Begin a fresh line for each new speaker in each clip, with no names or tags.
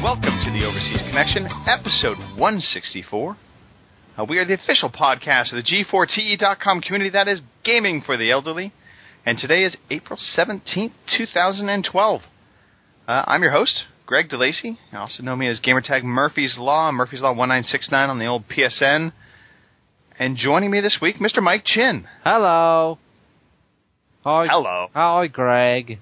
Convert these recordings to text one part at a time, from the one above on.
welcome to the Overseas Connection, episode 164. We are the official podcast of the G4TE.com community that is gaming for the elderly. And today is April 17th, 2012. I'm your host, Greg DeLacy. You also know me as gamertag Murphy's Law, Murphy's Law 1969 on the old PSN. And joining me this week, Mr. Mike Chin.
Hello. Hi.
Hello.
Hi, Greg.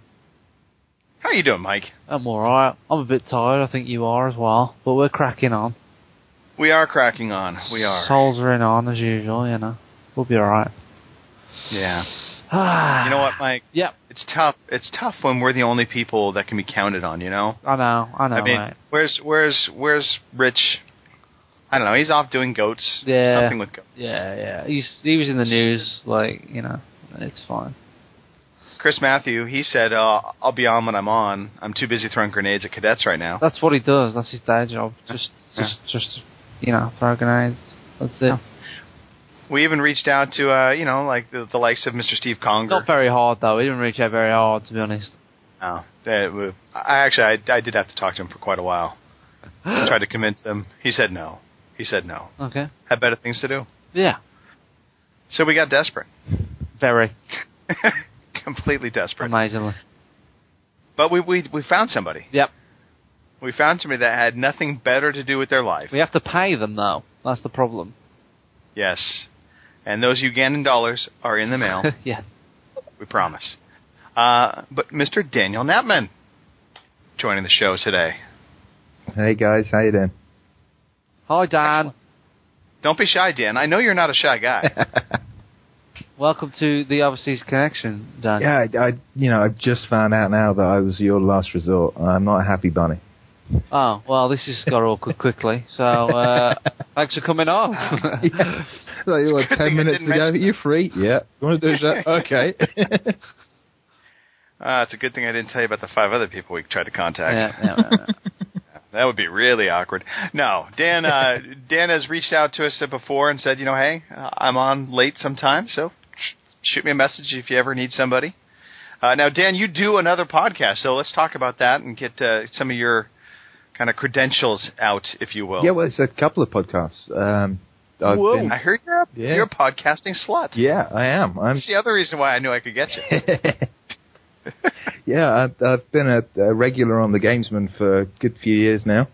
How are you doing, Mike?
I'm alright. I'm a bit tired, I think you are as well, but we're cracking on.
We are cracking on. We are.
Soldiering on as usual, you know. We'll be alright.
Yeah. You know what, Mike?
Yep.
It's tough. It's tough when we're the only people that can be counted on, you know?
I know,
I mean,
mate.
Where's Rich? I don't know. He's off doing goats.
Yeah.
Something with goats.
Yeah. He was in the news, like, you know, it's fine.
Chris Matthew, he said, I'll be on when I'm on. I'm too busy throwing grenades at cadets right now.
That's what he does. That's his day job. Just you know, throw grenades. That's it. Yeah.
We even reached out to, you know, like the likes of Mr. Steve Conger.
Not very hard, though. He didn't reach out very hard, to be honest.
No. I did have to talk to him for quite a while. I tried to convince him. He said no.
Okay.
Had better things to do.
Yeah.
So we got desperate.
Very.
Completely desperate.
Amazingly.
But we found somebody.
Yep.
We found somebody that had nothing better to do with their life.
We have to pay them, though. That's the problem.
Yes. And those Ugandan dollars are in the mail.
Yes.
We promise. But Mr. Daniel Knappman joining the show today.
Hey, guys. How you doing?
Hi, Dan.
Excellent. Don't be shy, Dan. I know you're not a shy guy.
Welcome to the Overseas Connection, Dan.
Yeah, I've just found out now that I was your last resort. I'm not a happy bunny.
Oh, well, this has got awkward quickly, so thanks for coming on.
Yeah. Like, 10 minutes ago, you're free? Yeah. You want to do that? Okay.
It's a good thing I didn't tell you about the 5 other people we tried to contact.
Yeah.
That would be really awkward. No, Dan has reached out to us before and said, you know, hey, I'm on late sometime, so shoot me a message if you ever need somebody. Now, Dan, you do another podcast, so let's talk about that and get some of your kind of credentials out, if you will.
Yeah, well, it's a couple of podcasts.
I heard you're a podcasting slut.
Yeah, I am.
That's the other reason why I knew I could get you.
Yeah, I've been a regular on the Gamesman for a good few years now.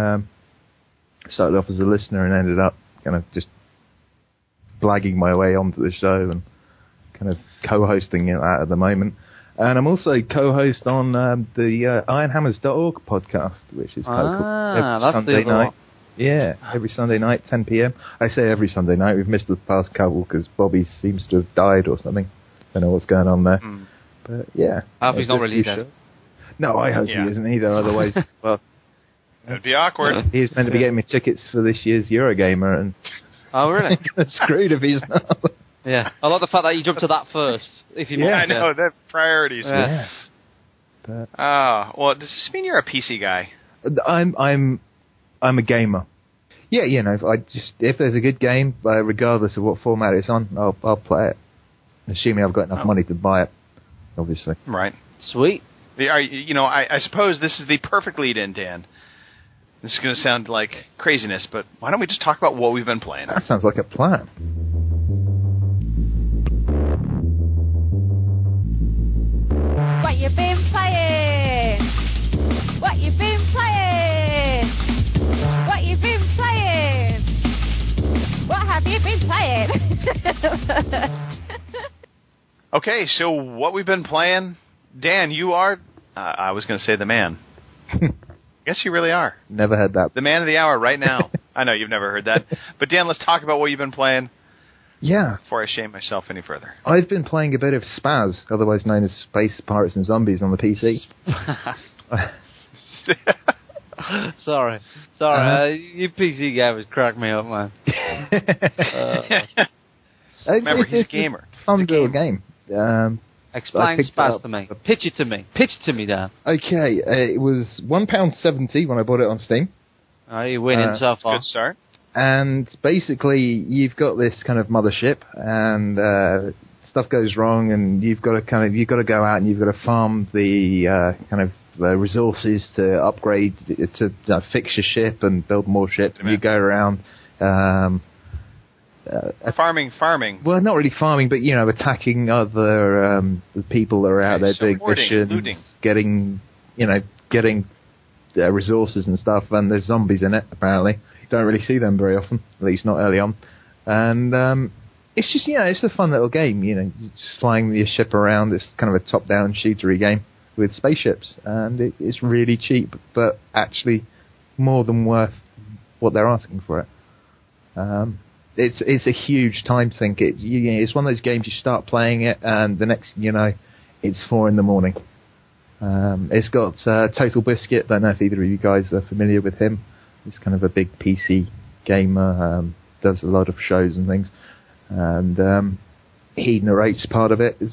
Started off as a listener and ended up kind of just blagging my way onto the show and kind of co-hosting it at the moment. And I'm also co-host on the ironhammers.org podcast, which is every Sunday night. Yeah, every Sunday night, 10 p.m. I say every Sunday night. We've missed the past couple because Bobby seems to have died or something. Don't know what's going on there. But yeah.
I hope he's not really dead.
No, I hope he isn't either. Otherwise, well,
it'd be awkward.
He's meant to be getting me tickets for this year's Eurogamer, and
oh, really?
Screwed if he's not.
Yeah, I like the fact that you jumped to that first. If you
I know that priorities.
Yeah.
Well, does this mean you're a PC guy?
I'm a gamer. Yeah, you know, if there's a good game, regardless of what format it's on, I'll play it. Assuming I've got enough money to buy it, obviously.
Right.
Sweet.
You know, I suppose this is the perfect lead-in, Dan. This is going to sound like craziness, but why don't we just talk about what we've been playing?
That sounds like a plan.
What you been playing? What you been playing? What you been playing? What have you been playing?
Okay, so what we've been playing, Dan, you are, I was going to say the man. I guess you really are.
Never heard that.
The man of the hour right now. I know you've never heard that. But Dan, let's talk about what you've been playing.
Yeah.
Before I shame myself any further.
I've been playing a bit of Spaz, otherwise known as Space Pirates and Zombies on the PC.
Sorry. You PC gamers crack me up, man.
Remember, he's a gamer.
Fun little game.
Explain Spaz to me. Pitch it to me. Pitch it to me, Dan.
Okay, it was £1.70 when I bought it on Steam.
Oh, you're winning so far.
Good start.
And basically, you've got this kind of mothership, and stuff goes wrong, and you've got to go out and you've got to farm the kind of resources to upgrade, to fix your ship and build more ships. And you go around
farming.
Well, not really farming, but attacking other people that are out there doing missions,
looting.
getting resources and stuff. And there's zombies in it. Apparently, you don't really see them very often, at least not early on. And it's just it's a fun little game. Just flying your ship around. It's kind of a top-down shootery game with spaceships, and it's really cheap, but actually more than worth what they're asking for it. It's a huge time sink. It's one of those games you start playing it, and the next it's 4 a.m. It's got Total Biscuit. Don't know if either of you guys are familiar with him. He's kind of a big PC gamer. Does a lot of shows and things, and he narrates part of it.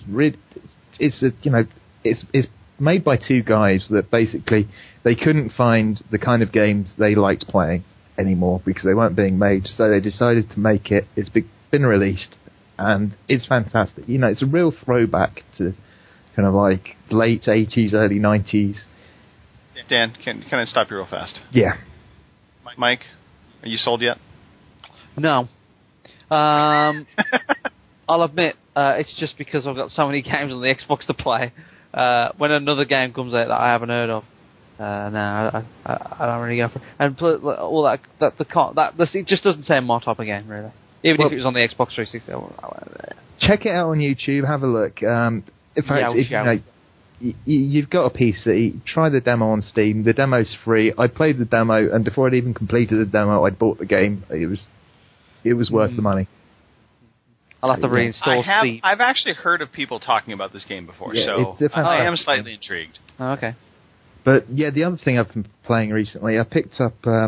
It's made by 2 guys that basically they couldn't find the kind of games they liked playing anymore because they weren't being made, so they decided to make it. It's been released, and it's fantastic. It's a real throwback to kind of like late 80s, early 90s.
Dan, can I stop you real fast?
Yeah.
Mike, are you sold yet?
No. I'll admit, it's just because I've got so many games on the Xbox to play. When another game comes out that I haven't heard of, no, I don't really go for it. And all that it just doesn't say my type of game, really. Even if it was on the Xbox 360.
Check it out on YouTube, have a look. In fact, if you've got a PC, try the demo on Steam. The demo's free. I played the demo, and before I'd even completed the demo, I'd bought the game. It was worth the money.
I'll have to reinstall Steam.
I've actually heard of people talking about this game before, so I am slightly intrigued.
Oh, okay.
But yeah, the other thing I've been playing recently, I picked up a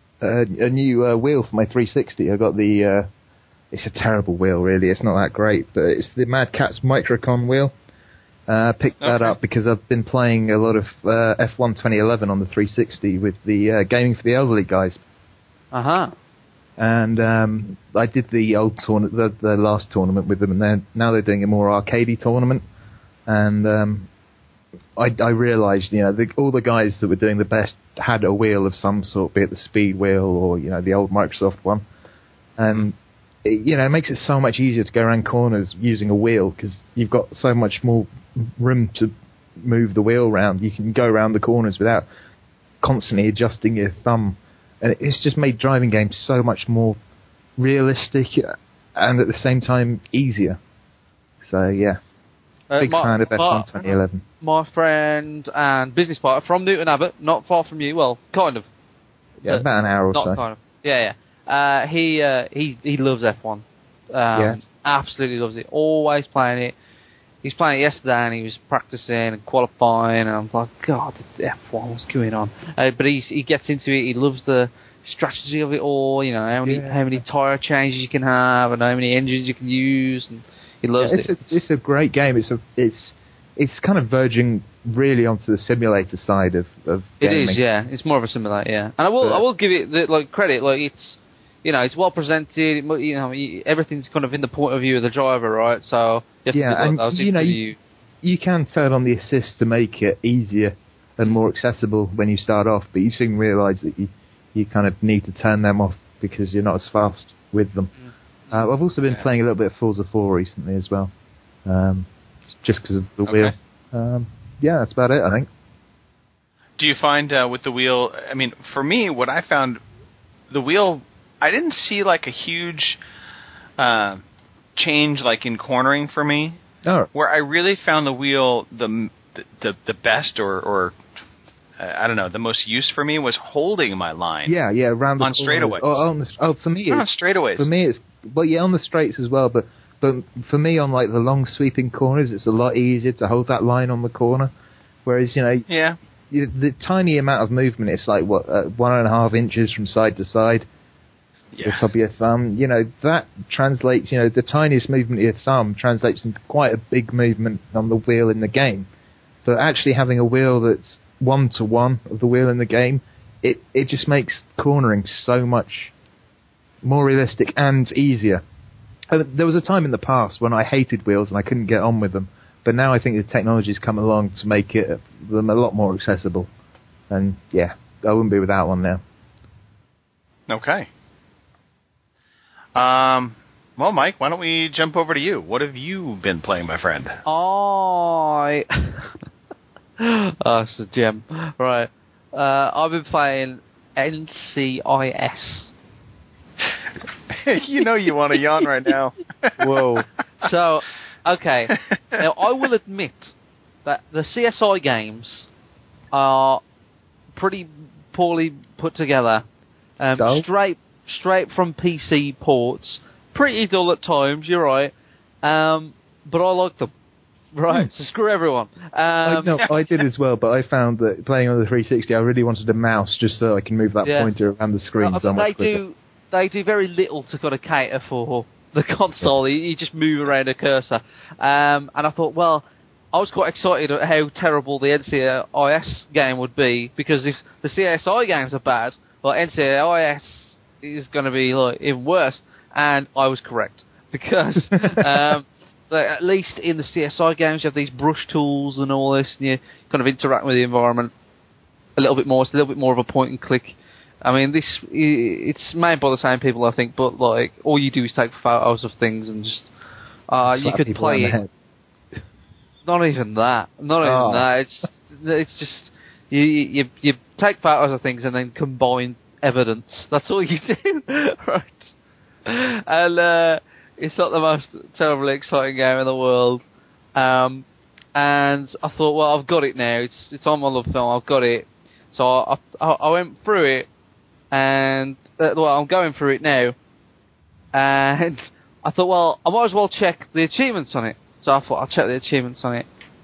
new wheel for my 360. I got the it's a terrible wheel, really. It's not that great, but it's the Mad Catz Microcon wheel. Picked that up because I've been playing a lot of F1 2011 on the 360 with the Gaming for the Elderly guys.
Uh-huh.
And I did the old tournament, the last tournament with them, and now they're doing a more arcadey tournament. And I realised, all the guys that were doing the best had a wheel of some sort, be it the Speed wheel or the old Microsoft one. And it makes it so much easier to go around corners using a wheel because you've got so much more room to move the wheel around. You can go around the corners without constantly adjusting your thumb. And it's just made driving games so much more realistic and at the same time easier. So, yeah. Big fan of F1 2011.
My friend and business partner from Newton Abbott, not far from you, well, kind of.
Yeah, about an hour or so.
Not kind of. Yeah. He loves F1. Absolutely loves it. Always playing it. He's playing it yesterday and he was practicing and qualifying, and I'm like, God, it's F1, what's going on? But he gets into it. He loves the strategy of it all. How many tyre changes you can have and how many engines you can use, and he loves it.
It's a great game. It's kind of verging really onto the simulator side of gaming.
It is, yeah. It's more of a simulator, yeah. And I will give it credit. It's well presented. Everything's kind of in the point of view of the driver, right? So you can turn on the assist to make it easier and more accessible when you start off, but you soon realise that you kind of need to turn them off because you're not as fast with them. I've also been playing a little bit of Forza 4 recently as well, just because of the wheel. That's about it, I think.
Do you find with the wheel, for me, what I found, the wheel, I didn't see like a huge change like in cornering for me.
Oh.
Where I really found the wheel the best or I don't know, the most use for me was holding my line.
Yeah, around the
on straightaways.
For me,
on straightaways.
For me, it's on the straights as well. But for me, on like the long sweeping corners, it's a lot easier to hold that line on the corner. Whereas the tiny amount of movement, it's like 1.5 inches from side to side. The top of your thumb, that translates. The tiniest movement of your thumb translates into quite a big movement on the wheel in the game. But actually having a wheel that's 1-to-1 of the wheel in the game, it just makes cornering so much more realistic and easier. There was a time in the past when I hated wheels and I couldn't get on with them, But now I think the technology's come along to make them a lot more accessible. And yeah, I wouldn't be without one now.
Okay. Well, Mike, why don't we jump over to you? What have you been playing, my friend?
Oh, it's a gem. Right. I've been playing NCIS.
You know you want to yawn right now.
Whoa. So, okay. Now, I will admit that the CSI games are pretty poorly put together. Straight from PC ports. Pretty dull at times, you're right. But I like them. Right, so screw everyone.
I did as well, but I found that playing on the 360, I really wanted a mouse just so I can move that pointer around the screen so much quicker.
They do very little to kind of cater for the console. You just move around a cursor. And I thought, well, I was quite excited at how terrible the NCIS game would be, because if the CSI games are bad, well, NCIS is going to be like even worse. And I was correct, because at least in the CSI games you have these brush tools and all this, and you kind of interact with the environment a little bit more. It's a little bit more of a point and click. I mean, it's made by the same people, I think, but like all you do is take photos of things and just you could play it. Not even that. It's just you take photos of things and then combine evidence. That's all you do, right? And it's not the most terribly exciting game in the world. And I thought, well, I've got it now. It's on my Love Film. I've got it. So I went through it, and I'm going through it now. And I thought, well, I might as well check the achievements on it. So I thought I'll check the achievements on it.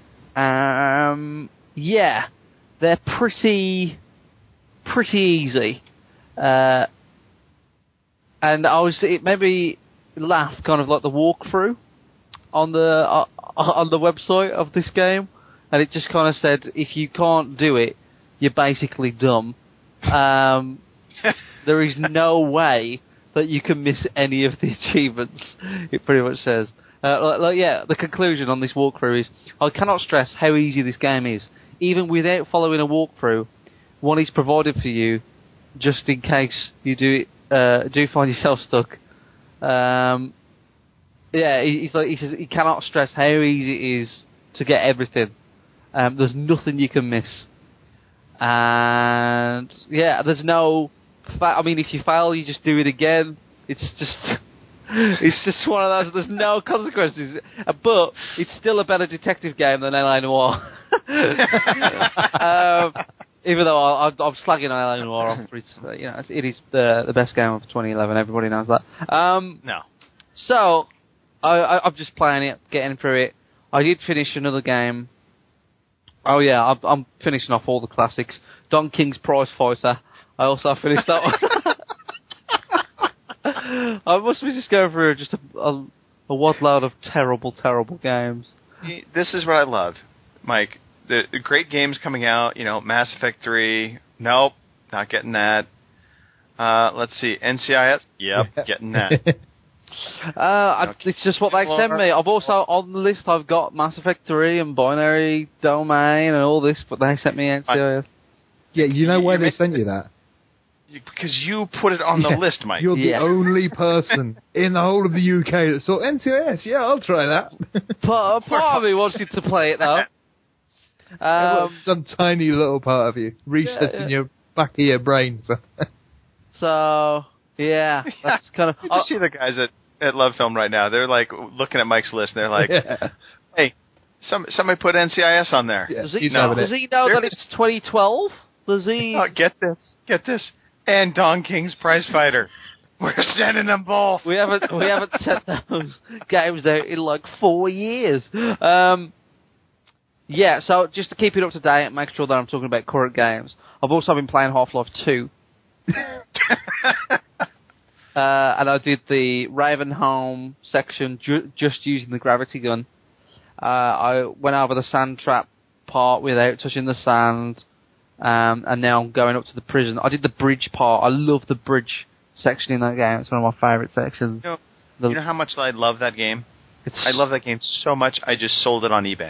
Yeah, they're pretty easy. And it made me laugh, kind of like the walkthrough on the website of this game, and it just kind of said, if you can't do it, you're basically dumb. There is no way that you can miss any of the achievements. It pretty much says. The conclusion on this walkthrough is, I cannot stress how easy this game is. Even without following a walkthrough, one is provided for you, just in case you do find yourself stuck. He says he cannot stress how easy it is to get everything. There's nothing you can miss. And yeah, there's no. I mean, if you fail, you just do it again. It's just one of those. There's no consequences, but it's still a better detective game than LA Noire. Even though I'm slagging LA Noire off, it is the best game of 2011. Everybody knows that.
No.
So I'm just playing it, getting through it. I did finish another game. Oh yeah, I'm finishing off all the classics. Don King's Prize Fighter. I also finished that one. I must be just going through just a wadload of terrible games.
This is what I love, Mike. The great games coming out, Mass Effect 3. Nope, not getting that. Let's see, NCIS. Yep, getting that.
It's just what they send me. I've also, on the list, I've got Mass Effect 3 and Binary Domain and all this, but they sent me NCIS.
Yeah, you know why they sent you that?
Because you put it on the list, Mike.
You're the only person in the whole of the UK that saw NCIS. Yeah, I'll try that.
Part of me wants you to play it, though.
Some tiny little part of you recessed in your back of your brain.
So yeah, that's kind of.
You just see the guys at Love Film right now. They're like looking at Mike's list. And they're like, "Hey, somebody put NCIS on there."
Yeah. Does he know that it's 2012? Does he?
Oh, get this, and Don King's Prize Fighter. We're sending them both.
We haven't sent those games out in like 4 years. Yeah, so just to keep it up to date and make sure that I'm talking about current games, I've also been playing Half-Life 2. And I did the Ravenholm section just using the gravity gun. I went over the sand trap part without touching the sand, and now I'm going up to the prison. I did the bridge part. I love the bridge section in that game. It's one of my favourite sections.
You know how much I love that game? I love that game so much, I just sold it on eBay.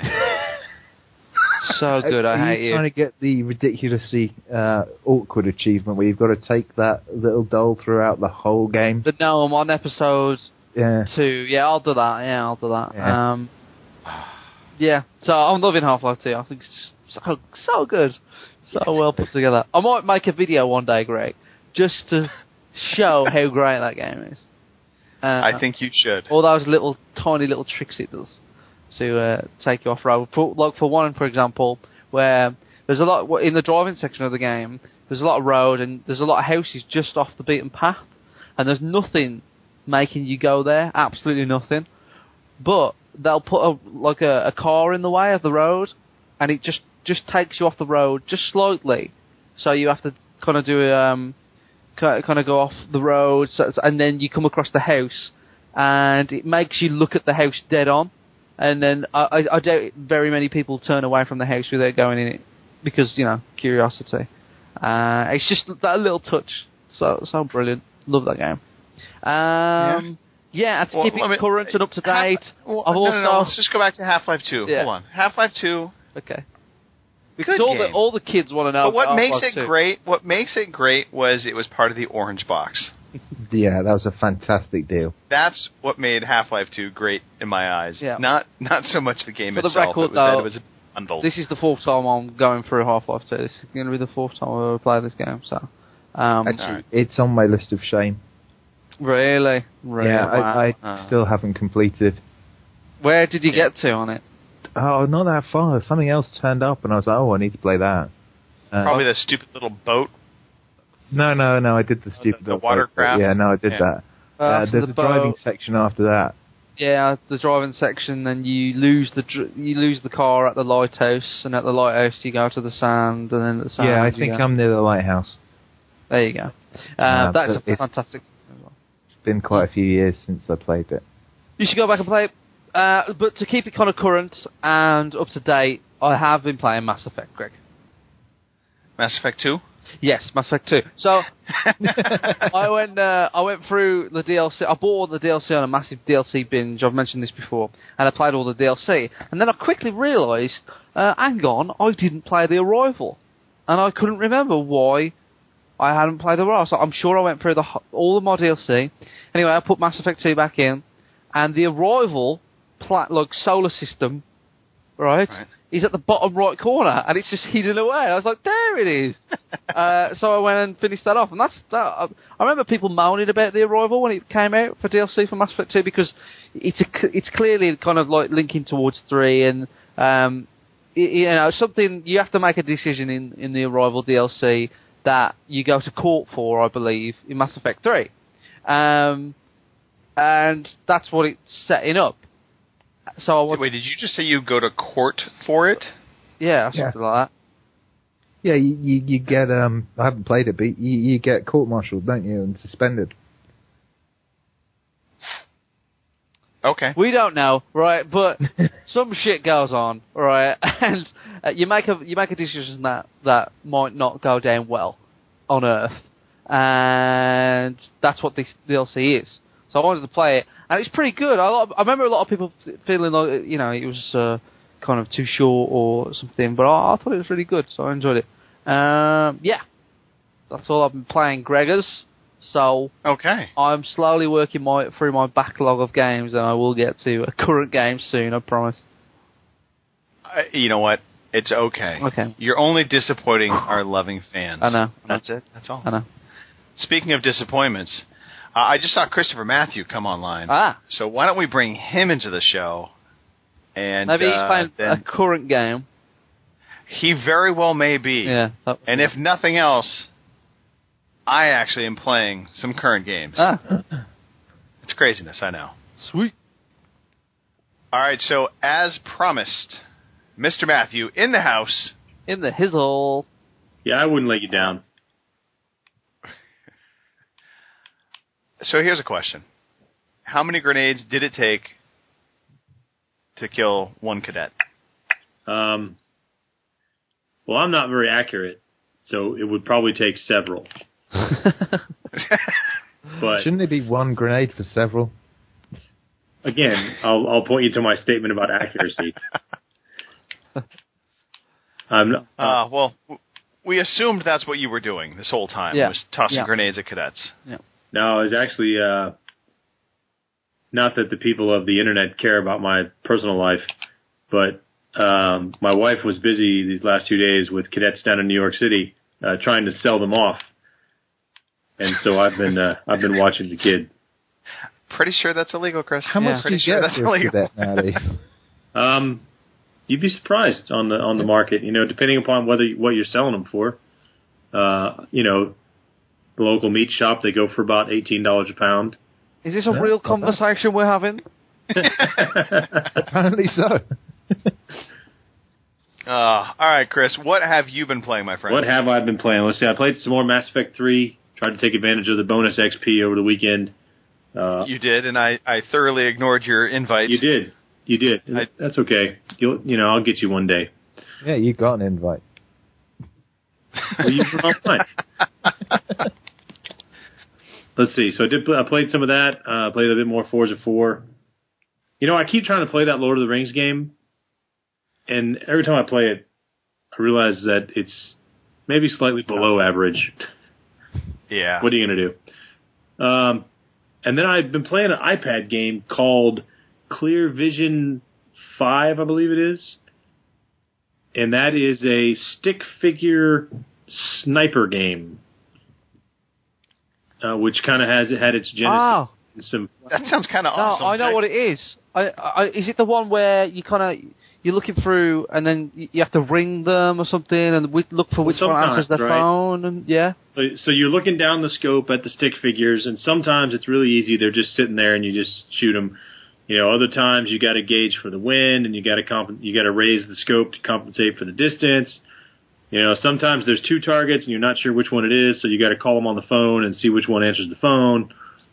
So good, I hate you.
Trying to get the ridiculously awkward achievement where you've got to take that little doll throughout the whole game.
The gnome on episode 2. Yeah, I'll do that.
Yeah.
Yeah, so I'm loving Half-Life 2. I think it's just so good. So well put together. I might make a video one day, Greg, just to show how great that game is.
I think you should.
All those tiny little tricks it does to take you off road. For one, for example, where there's a lot in the driving section of the game. There's a lot of road and there's a lot of houses just off the beaten path, and there's nothing making you go there. Absolutely nothing. But they'll put a car in the way of the road, and it just takes you off the road just slightly. So you have to kind of do kind of go off the road, and then you come across the house, and it makes you look at the house dead on. And then I doubt very many people turn away from the house without going in it because, curiosity. It's just that little touch. So brilliant. Love that game. To keep it current and up to date.
No, let's just go back to Half-Life 2.
Yeah.
Hold on. Half-Life 2.
Okay. Because all the kids want to know.
But what
about
makes
Half-Life
it
2.
great? What makes it great was it was part of the Orange Box.
Yeah, that was a fantastic deal.
That's what made Half-Life 2 great in my eyes.
Yeah.
Not so much the game
For the
itself.
record,
it was that
though,
it was a bundle.
This is the fourth time I'm going through Half-Life 2. This is going to be the fourth time I've ever played this game. So,
actually, it's on my list of shame.
Really?
Yeah,
wow.
I still haven't completed.
Where did you get to on it?
Oh, not that far. Something else turned up, and I was like, I need to play that.
Probably the stupid little boat.
No, I did the stupid
the watercraft.
Yeah, no, I did that. There's the driving section after that.
Yeah, the driving section. Then you lose the car at the lighthouse, and at the lighthouse you go to the sand, and then at the sand.
Yeah, I think I'm near the lighthouse.
There you go. That's a fantastic.
It's been quite a few years since I played it.
You should go back and play it. But to keep it kind of current and up to date, I have been playing Mass Effect, Greg.
Mass Effect 2?
Yes, Mass Effect 2. So I went through the DLC. I bought all the DLC on a massive DLC binge. I've mentioned this before, and I played all the DLC. And then I quickly realised, hang on, I didn't play The Arrival, and I couldn't remember why I hadn't played The Arrival. So I'm sure I went through all of my DLC. Anyway, I put Mass Effect 2 back in, and The Arrival solar system, right, is at the bottom right corner, and it's just hidden away. I was like, there it is. So I went and finished that off, and I remember people moaning about The Arrival when it came out for DLC for Mass Effect 2 because it's clearly kind of like linking towards 3, and something you have to make a decision in the Arrival DLC that you go to court for, I believe, in Mass Effect 3, and that's what it's setting up. So
wait, did you just say you go to court for it?
Yeah, something like that.
Yeah, you get I haven't played it, but you get court-martialed, don't you, and suspended.
Okay.
We don't know, right? But some shit goes on, right? And you make a decision that might not go down well on Earth, and that's what this DLC is. So I wanted to play it, and it's pretty good. I remember a lot of people feeling like it was kind of too short or something, but I thought it was really good, so I enjoyed it. Yeah, that's all I've been playing, Gregors. So
okay,
I'm slowly working through my backlog of games, and I will get to a current game soon, I promise.
You know what? It's okay.
Okay.
You're only disappointing our loving fans.
I know.
That's it. That's all.
I know.
Speaking of disappointments, I just saw Christopher Matthew come online. So why don't we bring him into the show? And
maybe he's playing a current game.
He very well may be.
Yeah.
And if nothing else, I actually am playing some current games. It's craziness, I know.
Sweet.
All right, so as promised, Mr. Matthew in the house.
In the hizzle.
Yeah, I wouldn't let you down.
So here's a question. How many grenades did it take to kill one cadet?
Well, I'm not very accurate, so it would probably take several.
But shouldn't it be one grenade for several?
again, I'll point you to my statement about accuracy.
Well, we assumed that's what you were doing this whole time, was tossing grenades at cadets.
Yeah.
No, it's actually not that the people of the internet care about my personal life, but my wife was busy these last 2 days with cadets down in New York City trying to sell them off, and so I've been watching the kid.
Pretty sure that's illegal, Chris.
How much do you get for a cadet nowadays?
You'd be surprised on the market. Depending upon what you're selling them for. The local meat shop, they go for about $18 a pound.
Is this a real conversation we're having?
Apparently so.
All right, Chris, what have you been playing, my friend?
What have I been playing? Let's see. I played some more Mass Effect 3. Tried to take advantage of the bonus XP over the weekend.
You did, and I thoroughly ignored your invite.
You did. That's okay. I'll get you one day.
Yeah, you got an invite.
Well, you were online. Let's see. So I played some of that. Played a bit more Forza 4. I keep trying to play that Lord of the Rings game, and every time I play it, I realize that it's maybe slightly below average.
Yeah.
What are you going to do? And then I've been playing an iPad game called Clear Vision 5, I believe it is. And that is a stick figure sniper game, which kind of had its genesis.
That sounds kind of awesome.
No, I know what it is. Is it the one where you're looking through and then you have to ring them or something and look for which one answers their phone? And
So you're looking down the scope at the stick figures, and sometimes it's really easy. They're just sitting there and you just shoot them. Other times you got to gauge for the wind and you got to raise the scope to compensate for the distance. Sometimes there's two targets and you're not sure which one it is, so you got to call them on the phone and see which one answers the phone.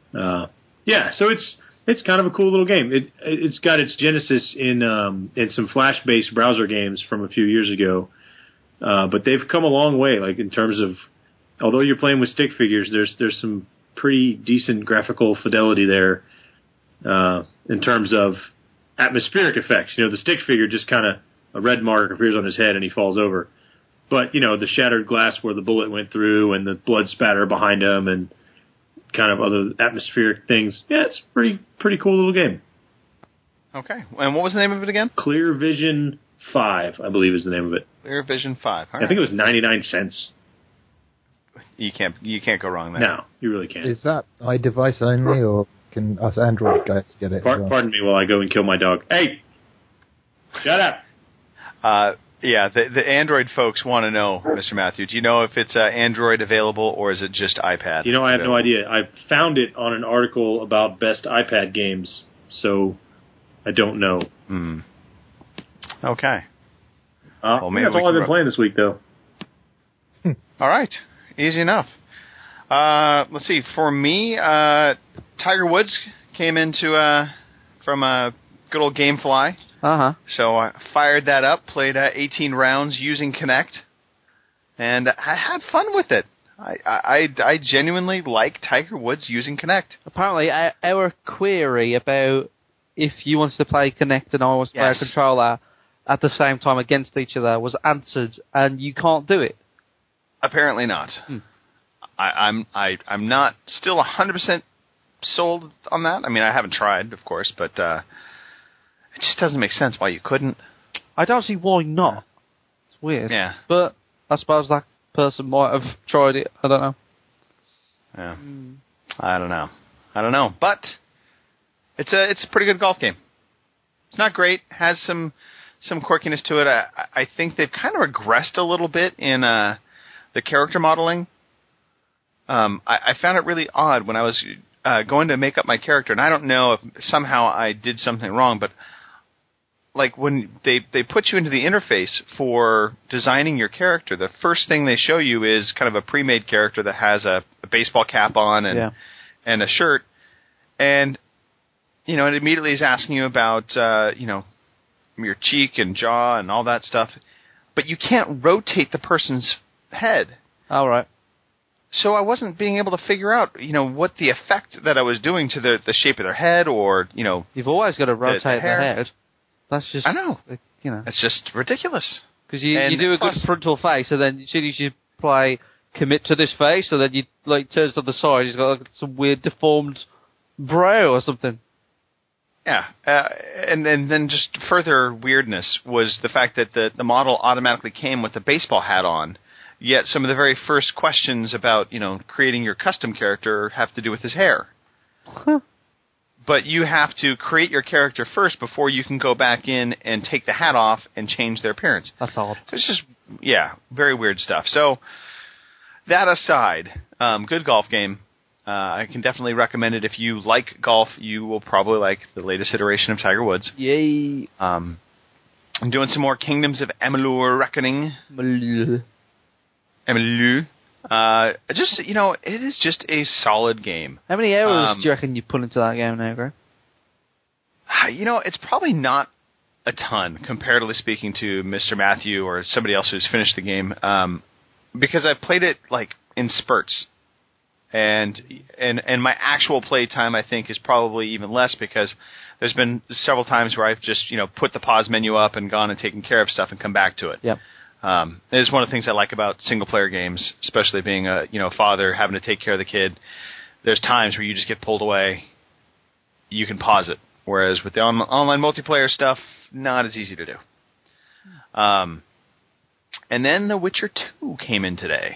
So it's kind of a cool little game. It's got its genesis in some Flash-based browser games from a few years ago, but they've come a long way. Like in terms of, although you're playing with stick figures, there's some pretty decent graphical fidelity there. In terms of atmospheric effects. The stick figure just kind of, a red mark appears on his head and he falls over. But, the shattered glass where the bullet went through and the blood spatter behind him and kind of other atmospheric things. Yeah, it's pretty cool little game.
Okay. And what was the name of it again?
Clear Vision 5, I believe is the name of it.
Clear Vision 5. All right.
I think it was 99 cents.
You can't go wrong there.
No, you really can't.
Is that iDevice only, or can us Android guys get it?
Pardon me while I go and kill my dog. Hey! Shut up!
The Android folks want to know, Mr. Matthew. Do you know if it's Android available or is it just iPad?
I have no idea. I found it on an article about best iPad games, so I don't know.
Okay.
Well, that's all I've been playing this week, though.
All right. Easy enough. Let's see. For me, Tiger Woods came into from a good old GameFly. So I fired that up, played 18 rounds using Kinect, and I had fun with it. I genuinely like Tiger Woods using Kinect.
Apparently, our query about if you wanted to play Kinect and I wanted to play a controller at the same time against each other was answered, and you can't do it.
Apparently not. I'm not still 100% sold on that. I mean, I haven't tried, of course, but it just doesn't make sense why you couldn't.
I don't see why not. It's weird.
Yeah.
But I suppose that person might have tried it. I don't know.
Yeah. I don't know. But it's a pretty good golf game. It's not great. Has some quirkiness to it. I think they've kind of regressed a little bit in the character modeling. I found it really odd when I was going to make up my character, and I don't know if somehow I did something wrong, but like when they put you into the interface for designing your character, the first thing they show you is kind of a pre-made character that has a baseball cap on and a shirt, and it immediately is asking you about your cheek and jaw and all that stuff, but you can't rotate the person's head.
All right.
So I wasn't being able to figure out, what the effect that I was doing to the shape of their head, or
You've always got to rotate the head. That's just.
I know. It's just ridiculous.
Because you do a good frontal face, and then as soon as you play commit to this face, and then you turns to the side, he's got some weird deformed brow or something.
Yeah, and then just further weirdness was the fact that the model automatically came with a baseball hat on. Yet some of the very first questions about, creating your custom character have to do with his hair.
Huh.
But you have to create your character first before you can go back in and take the hat off and change their appearance.
That's odd.
So it's just, very weird stuff. So that aside, good golf game. I can definitely recommend it. If you like golf, you will probably like the latest iteration of Tiger Woods.
Yay.
I'm doing some more Kingdoms of Amalur Reckoning. Amalur. It is just a solid game.
How many hours do you reckon you put into that game now, Greg?
It's probably not a ton, comparatively speaking to Mr. Matthew or somebody else who's finished the game, because I've played it in spurts, and my actual play time I think is probably even less, because there's been several times where I've just put the pause menu up and gone and taken care of stuff and come back to it.
Yep.
It is one of the things I like about single-player games, especially being a father, having to take care of the kid. There's times where you just get pulled away. You can pause it. Whereas with the online multiplayer stuff, not as easy to do. And then The Witcher 2 came in today.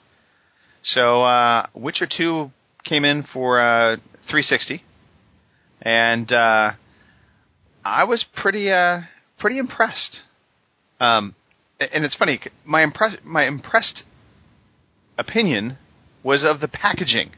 So Witcher 2 came in for 360. And I was pretty impressed. And it's funny, my impressed opinion was of the packaging.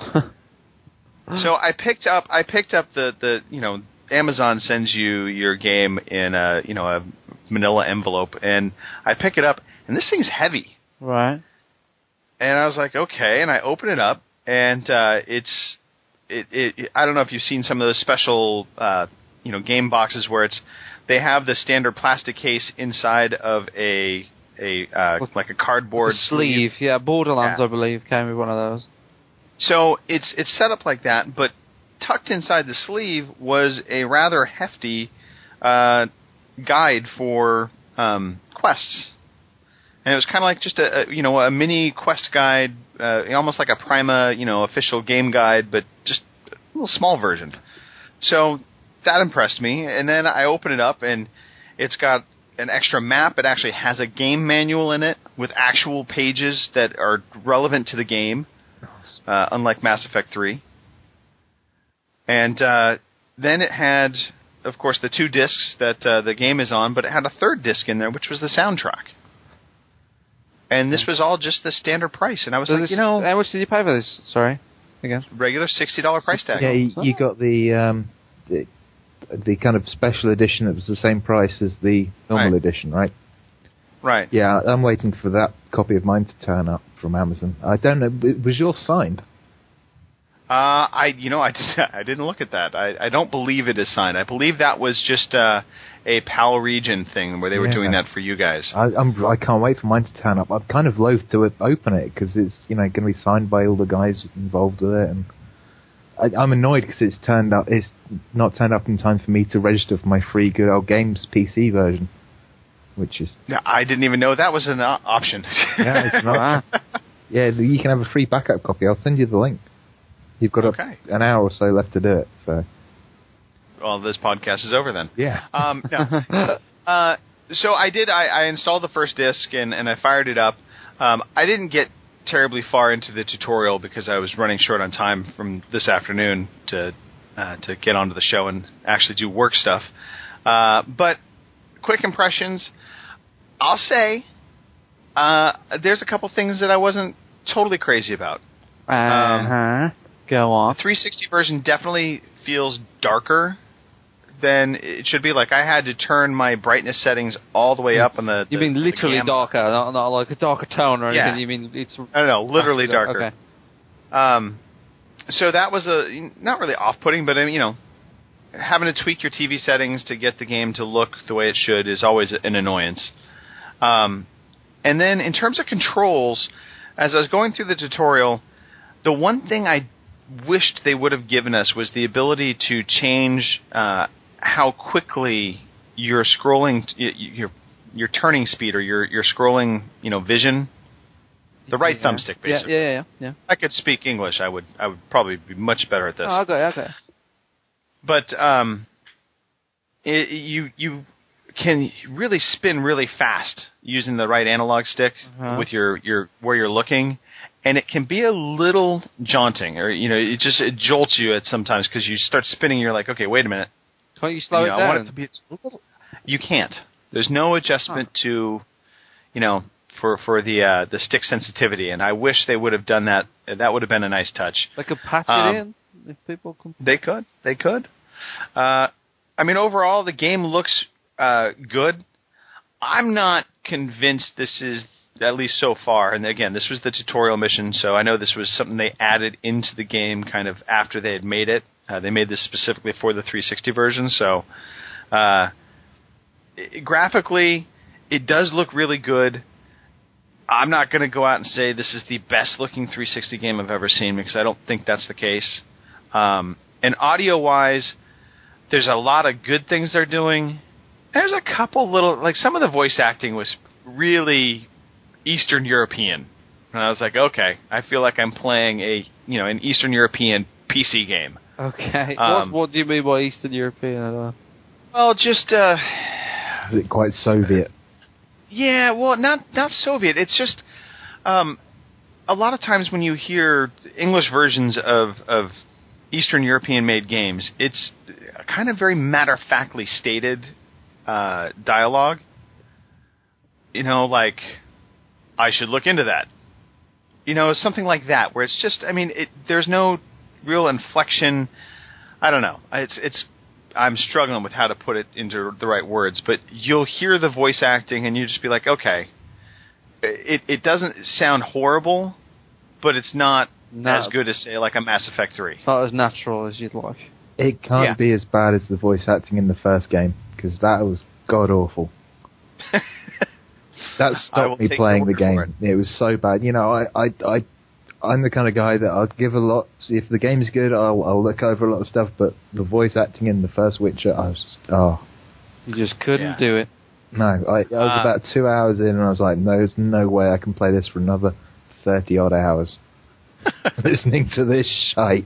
So I picked up the Amazon sends you your game in a manila envelope, and I pick it up, and this thing's heavy.
Right.
And I was like, okay, and I open it up, and I don't know if you've seen some of those special game boxes where they have the standard plastic case inside of a cardboard
sleeve. Yeah, Borderlands, I believe, came with one of those.
So it's set up like that, but tucked inside the sleeve was a rather hefty guide for quests, and it was kind of like just a mini quest guide, almost like a Prima official game guide, but just a little small version. So that impressed me, and then I open it up, and it's got an extra map. It actually has a game manual in it with actual pages that are relevant to the game, unlike Mass Effect 3. And then it had, of course, the 2 discs that the game is on, but it had a 3rd disc in there, which was the soundtrack. And this was all just the standard price, and I was
how much did you pay for this? Sorry, again.
Regular $60 price tag.
Yeah, you got the kind of special edition that was the same price as the normal edition, right?
Right.
Yeah, I'm waiting for that copy of mine to turn up from Amazon. I don't know, was yours signed?
I didn't look at that. I don't believe it is signed. I believe that was just a PAL region thing where they were doing that for you guys.
I can't wait for mine to turn up. I'm kind of loath to open it because it's going to be signed by all the guys involved with it, and I'm annoyed because it's not turned up in time for me to register for my free Good Old Games PC version, which is...
Yeah, I didn't even know that was an option.
Yeah, it's not. Yeah, you can have a free backup copy. I'll send you the link. You've got an hour or so left to do it. So,
well, this podcast is over then.
Yeah.
So I did. I installed the first disc and I fired it up. I didn't get terribly far into the tutorial because I was running short on time from this afternoon to get onto the show and actually do work stuff. But quick impressions, I'll say there's a couple things that I wasn't totally crazy about.
Go on.
The 360 version definitely feels darker than it should be. Like, I had to turn my brightness settings all the way up on the...
You mean literally darker, not like a darker tone or anything?
Yeah.
You mean it's...
No, literally darker.
Okay.
So that was not really off-putting, but having to tweak your TV settings to get the game to look the way it should is always an annoyance. And then in terms of controls, as I was going through the tutorial, the one thing I wished they would have given us was the ability to change how quickly you're scrolling, your turning speed or your scrolling, vision. The right thumbstick, basically.
Yeah.
I could speak English. I would probably be much better at this.
Oh, okay.
But you can really spin really fast using the right analog stick with your where you're looking, and it can be a little jaunting, or it jolts you at sometimes because you start spinning. You're like, okay, wait a minute.
Can't you slow it down?
I want it to be a little. You can't. There's no adjustment to, for the stick sensitivity, and I wish they would have done that. That would have been a nice touch.
They could patch it in if people can.
They could. Overall, the game looks good. I'm not convinced this is, at least so far, and again, this was the tutorial mission, so I know this was something they added into the game kind of after they had made it. They made this specifically for the 360 version, so graphically, it does look really good. I'm not going to go out and say this is the best-looking 360 game I've ever seen, because I don't think that's the case. And audio-wise, there's a lot of good things they're doing. There's a couple little, some of the voice acting was really Eastern European. And I was like, okay, I feel like I'm playing an Eastern European PC game.
Okay. What do you mean by Eastern European?
Well, just...
Is it quite Soviet?
Yeah, well, not Soviet. It's just... a lot of times when you hear English versions of Eastern European-made games, it's kind of very matter-of-factly stated dialogue. I should look into that. Something like that, where it's just, there's no real inflection. I don't know. I'm struggling with how to put it into the right words, but you'll hear the voice acting and you just be like, okay, it doesn't sound horrible, but it's not as good as, say, like a Mass Effect 3.
It's not as natural as you'd like.
It can't be as bad as the voice acting in the first game, because that was god-awful. That stopped me playing the game. It was so bad. I'm the kind of guy that I'll give a lot. If the game's good, I'll look over a lot of stuff, but the voice acting in the first Witcher,
You just couldn't do it.
No, I was about 2 hours in, and I was like, no, there's no way I can play this for another 30-odd hours. Listening to this shite.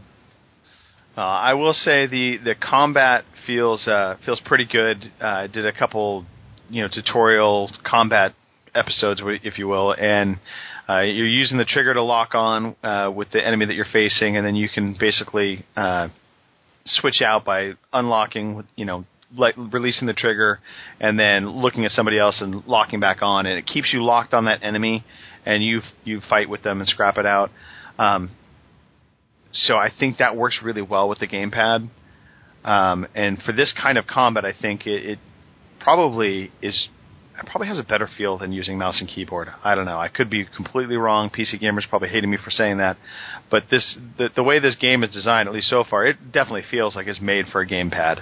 I will say the combat feels pretty good. I did a couple, tutorial combat episodes, if you will, and you're using the trigger to lock on with the enemy that you're facing, and then you can basically switch out by unlocking, releasing the trigger, and then looking at somebody else and locking back on, and it keeps you locked on that enemy, and you fight with them and scrap it out. So I think that works really well with the gamepad. And for this kind of combat, I think it probably has a better feel than using mouse and keyboard. I don't know. I could be completely wrong. PC gamers probably hating me for saying that. But the way this game is designed, at least so far, it definitely feels like it's made for a gamepad.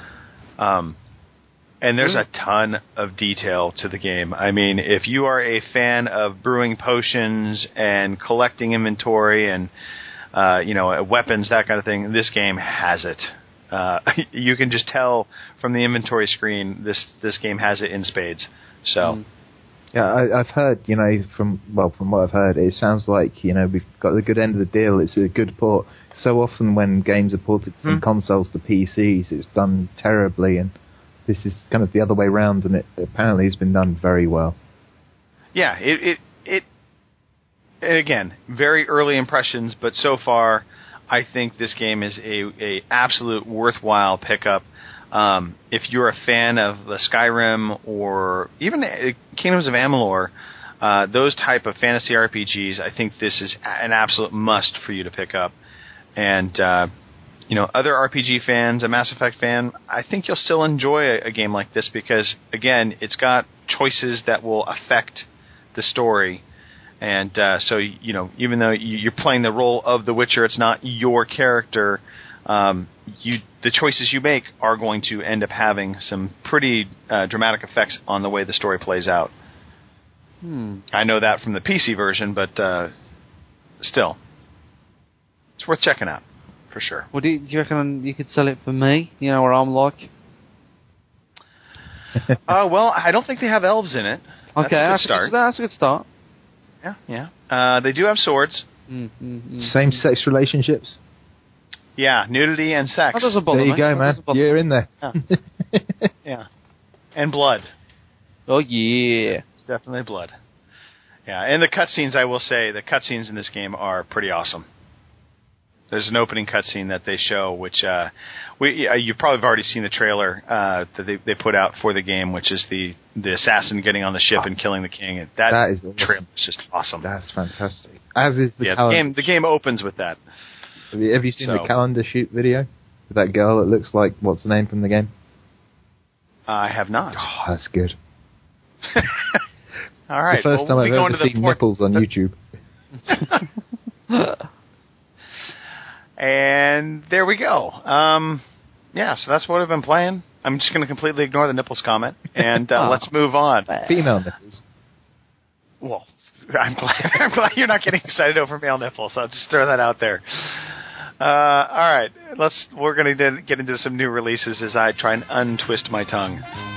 And there's a ton of detail to the game. If you are a fan of brewing potions and collecting inventory and weapons, that kind of thing, this game has it. You can just tell from the inventory screen this game has it in spades. So,
yeah, I've heard, from what I've heard, it sounds like we've got the good end of the deal. It's a good port. So often when games are ported from consoles to PCs, it's done terribly, and this is kind of the other way around, and it apparently has been done very well.
Yeah, it again, very early impressions, but so far, I think this game is a absolute worthwhile pickup. If you're a fan of the Skyrim or even Kingdoms of Amalur, those type of fantasy RPGs, I think this is an absolute must for you to pick up. And other RPG fans, a Mass Effect fan, I think you'll still enjoy a game like this because, again, it's got choices that will affect the story. And so, even though you're playing the role of the Witcher, it's not your character. The choices you make are going to end up having some pretty dramatic effects on the way the story plays out. I know that from the PC version, but still, it's worth checking out for sure.
Well, do you reckon you could sell it for me? You know what I'm like.
Well, I don't think they have elves in it. That's
Okay,
a good start.
That's a good start.
Yeah. They do have swords.
Same-sex relationships.
Yeah, nudity and sex.
That doesn't bother
There you
me.
go,
That
man.
doesn't bother
You're
me.
in there.
Yeah. And blood.
Oh, yeah.
It's definitely blood. Yeah, and the cutscenes, I will say, the cutscenes in this game are pretty awesome. There's an opening cutscene that they show, which you probably have already seen the trailer that they put out for the game, which is the assassin getting on the ship and killing the king. That
is awesome.
trailer is just awesome.
That's fantastic. As is the
Yeah,
calendar.
the game opens with that.
Have you seen the calendar shoot video? With that girl that looks like, what's the name from the game?
I have not.
Oh, that's good.
All right.
It's the first time I've ever seen nipples on YouTube.
And there we go. Yeah, so that's what I've been playing. I'm just going to completely ignore the nipples comment, and let's move on.
Female nipples.
Well, I'm glad you're not getting excited over male nipples. I'll just throw that out there. All right, we're going to get into some new releases as I try and untwist my tongue.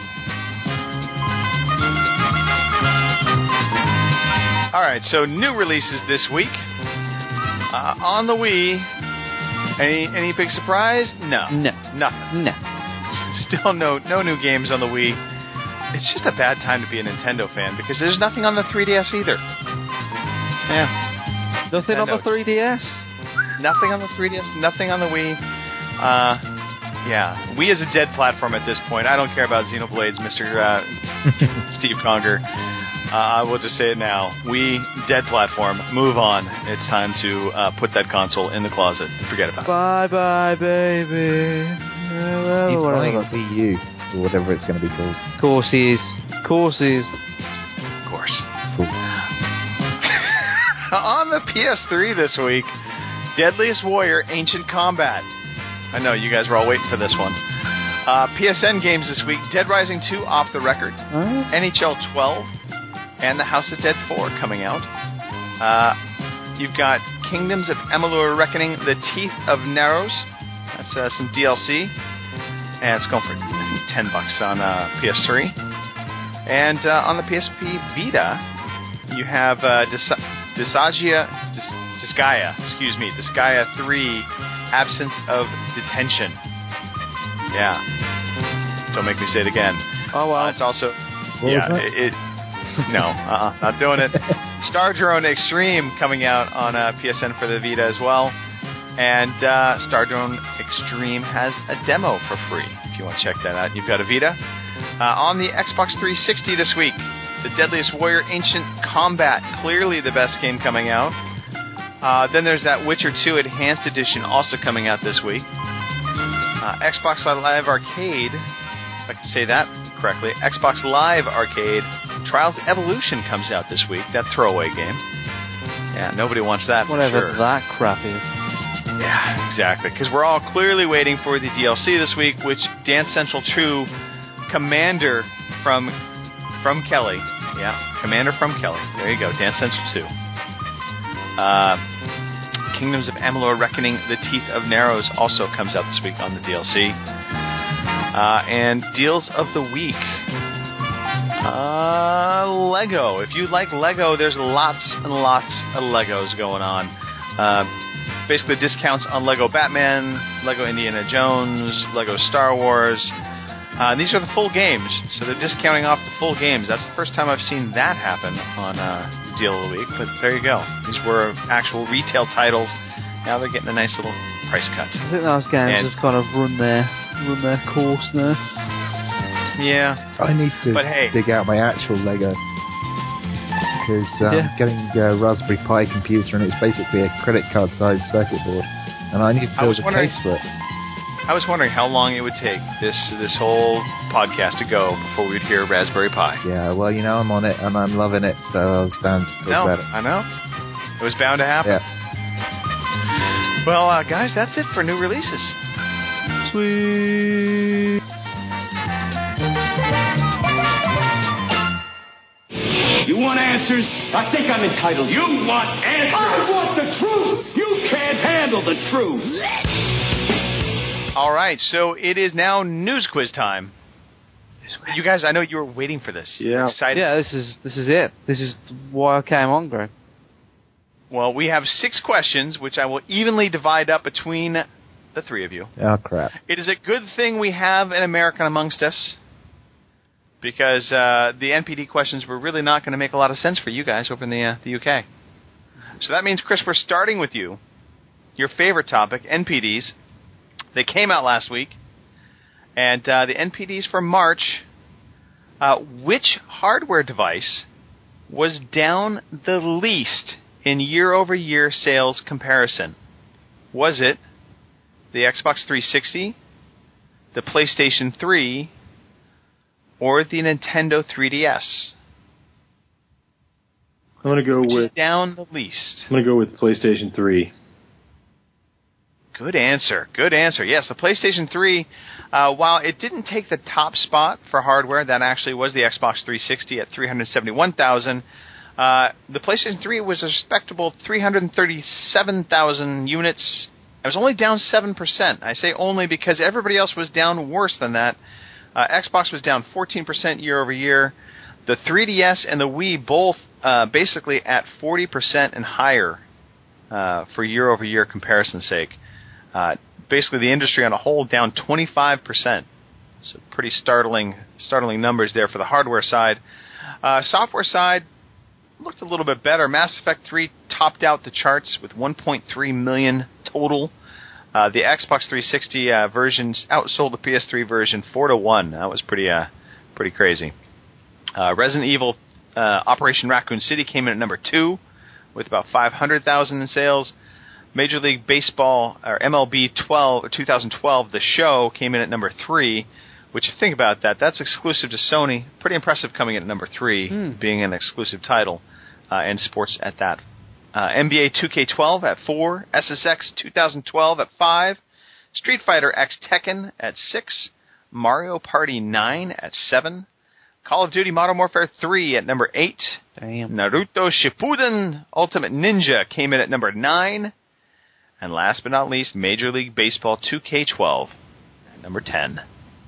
All right, so new releases this week on the Wii. Any big surprise? No, nothing.
No.
Still no new games on the Wii. It's just a bad time to be a Nintendo fan because there's nothing on the 3DS either. Yeah,
Nothing on the 3DS?
nothing on the 3DS, nothing on the Wii. Yeah, Wii is a dead platform at this point. I don't care about Xenoblades, Mr. Steve Conger. I will just say it now. Wii, dead platform. Move on. It's time to put that console in the closet and forget about it.
Bye-bye, baby.
He's buying a Wii U, or whatever it's going to be called.
Of course he is.
Of course.
Cool.
On the PS3 this week, Deadliest Warrior Ancient Combat. I know, you guys were all waiting for this one. PSN games this week, Dead Rising 2 Off the Record, NHL 12, and The House of Dead 4 coming out. You've got Kingdoms of Amalur Reckoning, The Teeth of Narrows. That's some DLC. And it's going for $10 on PS3. And on the PSP Vita, you have Disgaea 3, Absence of Detention. Yeah. Don't make me say it again.
Oh, well.
It's also...
No,
not doing it. Star Drone Extreme coming out on PSN for the Vita as well. And Star Drone Extreme has a demo for free if you want to check that out. You've got a Vita. On the Xbox 360 this week, The Deadliest Warrior Ancient Combat, clearly the best game coming out. Then there's that Witcher 2 Enhanced Edition also coming out this week. Xbox Live Arcade, if I can say that correctly, Xbox Live Arcade Trials Evolution comes out this week, that throwaway game. Yeah, nobody wants that
Whatever
for sure.
that crap is.
Yeah, exactly. Because we're all clearly waiting for the DLC this week, which Dance Central 2 Commander from Kelly. Yeah, Commander from Kelly. There you go, Dance Central 2. Kingdoms of Amalur Reckoning, The Teeth of Narrows also comes out this week on the DLC. And Deals of the Week. Lego. If you like Lego, there's lots and lots of Legos going on. Basically discounts on Lego Batman, Lego Indiana Jones, Lego Star Wars. These are the full games, so they're discounting off the full games. That's the first time I've seen that happen on Deal of the Week, but there you go. These were actual retail titles. Now they're getting a nice little price cut.
I think those games have kind of run their course now.
Yeah.
I need to dig out my actual Lego. Because I'm getting a Raspberry Pi computer, and it's basically a credit card sized circuit board. And I need to build a case for it.
I was wondering how long it would take this whole podcast to go before we'd hear Raspberry Pi.
Yeah, well, you know, I'm on it, and I'm loving it, so I was bound to talk about it.
I know. It was bound to happen.
Yeah.
Well, guys, that's it for new releases.
Sweet.
You want to answers? I think I'm entitled. You want answers? I want the truth. You can't handle the truth.
All right, so it is now news quiz time. You guys, I know you were waiting for this.
Yeah.
Excited.
Yeah, this is it. This is why I came on, Greg.
Well, we have 6 questions, which I will evenly divide up between the 3 of you.
Oh, crap.
It is a good thing we have an American amongst us, because the NPD questions were really not going to make a lot of sense for you guys over in the UK. So that means, Chris, we're starting with you. Your favorite topic, NPDs. They came out last week. And the NPDs for March, which hardware device was down the least in year-over-year sales comparison? Was it the Xbox 360, the PlayStation 3, or the Nintendo 3DS?
I'm going to go with
down the least.
I'm going to go with PlayStation 3.
Good answer. Good answer. Yes, the PlayStation 3, while it didn't take the top spot for hardware, that actually was the Xbox 360 at 371,000. The PlayStation 3 was a respectable 337,000 units. It was only down 7%. I say only because everybody else was down worse than that. Xbox was down 14% year over year. The 3DS and the Wii both basically at 40% and higher for year over year comparison's sake. Basically, the industry on a whole down 25%. So pretty startling numbers there for the hardware side. Software side looked a little bit better. Mass Effect 3 topped out the charts with 1.3 million total. The Xbox 360 versions outsold the PS3 version 4-1. That was pretty crazy. Resident Evil Operation Raccoon City came in at number 2 with about 500,000 in sales. Major League Baseball, or MLB 2012, the show, came in at number 3, which, think about that, that's exclusive to Sony. Pretty impressive coming in at number 3, being an exclusive title, and sports at that. NBA 2K12 at 4, SSX 2012 at 5, Street Fighter X Tekken at 6, Mario Party 9 at 7, Call of Duty Modern Warfare 3 at number 8,
Damn.
Naruto Shippuden Ultimate Ninja came in at number 9, and last but not least, Major League Baseball 2K12 at number 10.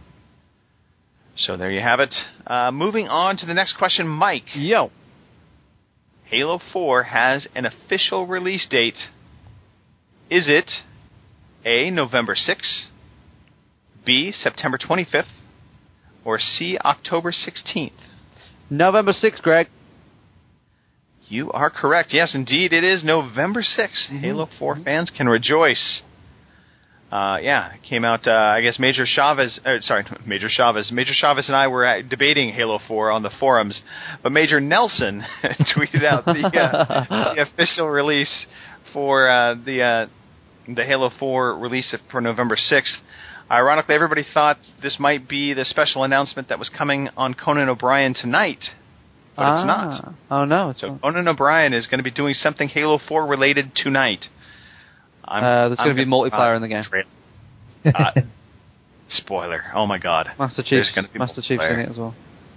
So there you have it. Moving on to the next question, Mike.
Yo.
Halo 4 has an official release date. Is it A, November 6th, B, September 25th, or C, October 16th?
November 6th, Greg.
You are correct. Yes, indeed, it is November 6th. Halo 4 fans can rejoice. It came out, I guess Major Chavez and I were debating Halo 4 on the forums, but Major Nelson tweeted out the official release for the Halo 4 release for November 6th. Ironically, everybody thought this might be the special announcement that was coming on Conan O'Brien tonight, but it's not.
Oh, no.
So Conan O'Brien is going to be doing something Halo 4 related tonight.
There's going to be multiplayer in the game.
Spoiler. Oh, my God.
Master Chief's
in
it as well.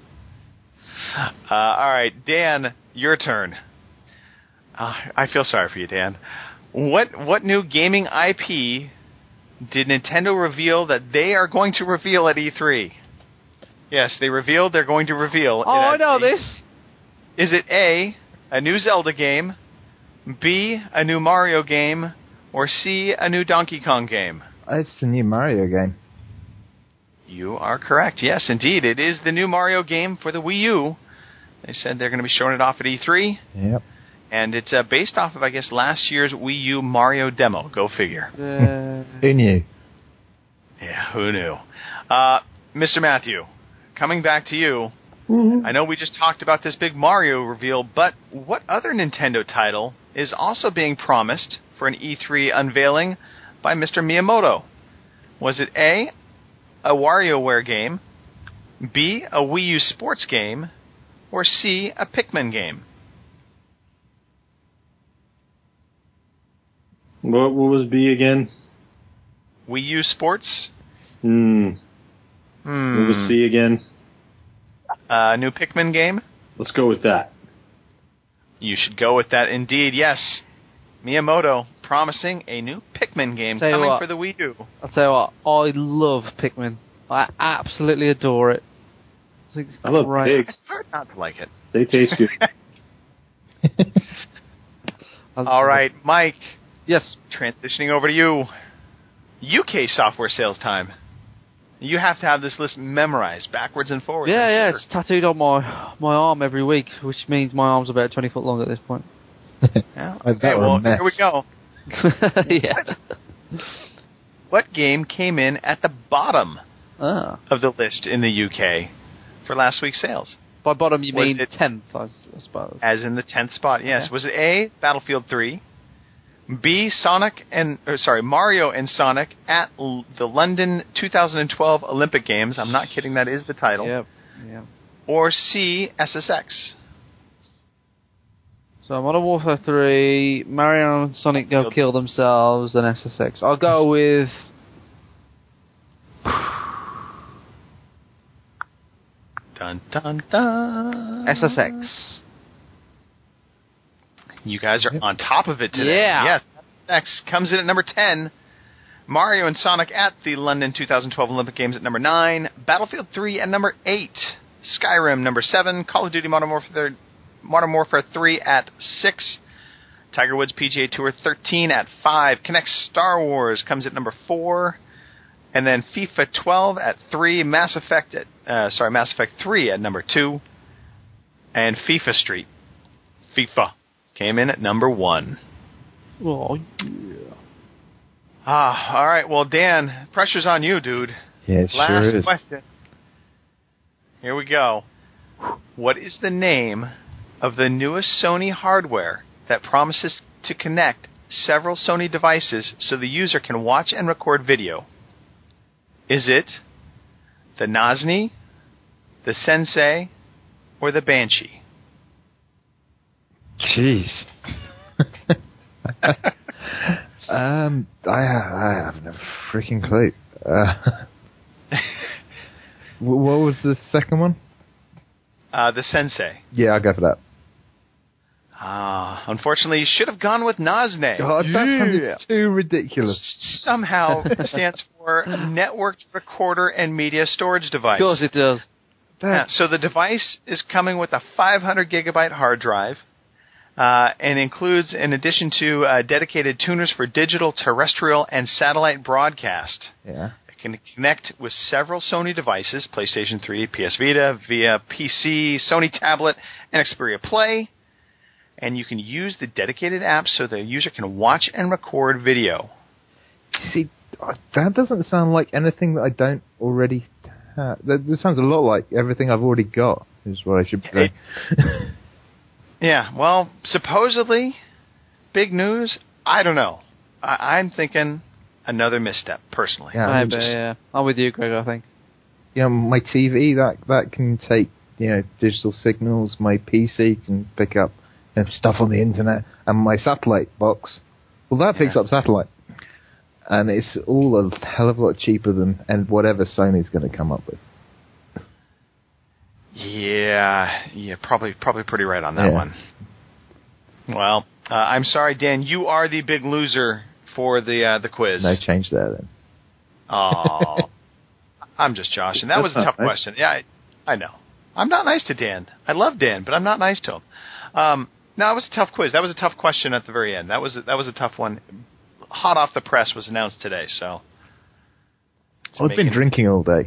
All right, Dan, your turn. I feel sorry for you, Dan. What new gaming IP did Nintendo reveal that they are going to reveal at E3? Yes, they revealed they're going to reveal.
Oh, I know this.
Is it A, a new Zelda game, B, a new Mario game, or C, a new Donkey Kong game?
It's the new Mario game.
You are correct. Yes, indeed. It is the new Mario game for the Wii U. They said they're going to be showing it off at E3.
Yep.
And it's based off of, I guess, last year's Wii U Mario demo. Go figure.
Who knew?
Yeah, who knew? Mr. Matthew, coming back to you.
Mm-hmm.
I know we just talked about this big Mario reveal, but what other Nintendo title is also being promised for an E3 unveiling by Mr. Miyamoto? Was it A, a WarioWare game, B, a Wii U sports game, or C, a Pikmin game?
What was B again?
Wii U sports?
What was C again?
New Pikmin game?
Let's go with that.
You should go with that indeed. Yes, Miyamoto promising a new Pikmin game coming for the Wii U.
I'll tell you what, I love Pikmin. I absolutely adore it.
I love pigs.
It's hard not to like it.
They taste good.
All right, Mike.
Yes.
Transitioning over to you. UK software sales time. You have to have this list memorized backwards and forwards.
Yeah, it's tattooed on my arm every week, which means my arm's about 20 foot long at this point.
Yeah. Okay, well, here we go.
Yeah.
What game came in at the bottom of the list in the UK for last week's sales?
By bottom, you mean
10th,
I suppose.
As in the 10th spot, yes.
Okay.
Was it A, Battlefield 3, B, Mario and Sonic at the London 2012 Olympic Games? I'm not kidding, that is the title.
Yep.
Or C, SSX?
So Modern Warfare 3, Mario and Sonic go kill themselves, and SSX. I'll go with...
Dun, dun, dun.
SSX.
You guys are on top of it today.
Yeah.
Yes. SSX comes in at number 10. Mario and Sonic at the London 2012 Olympic Games at number 9. Battlefield 3 at number 8. Skyrim number 7. Call of Duty Modern Warfare 3 at 6. Tiger Woods PGA Tour 13 at 5. Kinect Star Wars comes at number 4. And then FIFA 12 at 3. Mass Effect 3 at number 2. And FIFA Street. FIFA came in at number 1.
Oh, yeah.
All right. Well, Dan, pressure's on you, dude.
Yeah, it
Last
sure is.
question. Here we go. What is the name of the newest Sony hardware that promises to connect several Sony devices so the user can watch and record video? Is it the Nazni, the Sensei, or the Banshee?
Jeez. I have no freaking clue. What was the second one?
The Sensei.
Yeah, I'll go for that.
Unfortunately, you should have gone with Nazni.
God, that sounded too ridiculous.
Somehow stands for Networked Recorder and Media Storage Device.
Of course it does.
So the device is coming with a 500 gigabyte hard drive and includes, in addition to dedicated tuners for digital, terrestrial, and satellite broadcast.
Yeah.
It can connect with several Sony devices, PlayStation 3, PS Vita, via PC, Sony tablet, and Xperia Play. And you can use the dedicated app so the user can watch and record video.
See, that doesn't sound like anything that I don't already have. That sounds a lot like everything I've already got, is what I should say.
Yeah, well, supposedly, big news, I don't know. I'm thinking another misstep, personally.
Yeah, I'm with you, Greg, I think.
You know, my TV, that can take, digital signals. My PC can pick up stuff on the internet, and my satellite box, well, that picks up satellite, and it's all a hell of a lot cheaper than whatever Sony's going to come up with.
Yeah, probably pretty right on that one. Well, I'm sorry, Dan, you are the big loser for the quiz.
No change there, then.
Oh, I'm just joshing. That was a tough question. Yeah, I know. I'm not nice to Dan. I love Dan, but I'm not nice to him. No, it was a tough quiz. That was a tough question at the very end. That was a tough one. Hot off the press was announced today, so.
I've been drinking all day.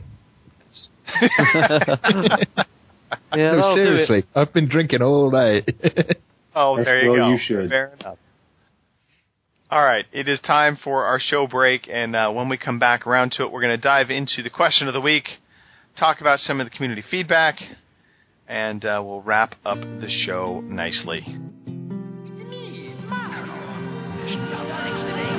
No, seriously, I've been drinking all day.
Oh, there you go.
You should.
Fair enough. All right, it is time for our show break, and when we come back around to it, we're going to dive into the question of the week, talk about some of the community feedback, and we'll wrap up the show nicely.
It's me, Mario. There's no explanation.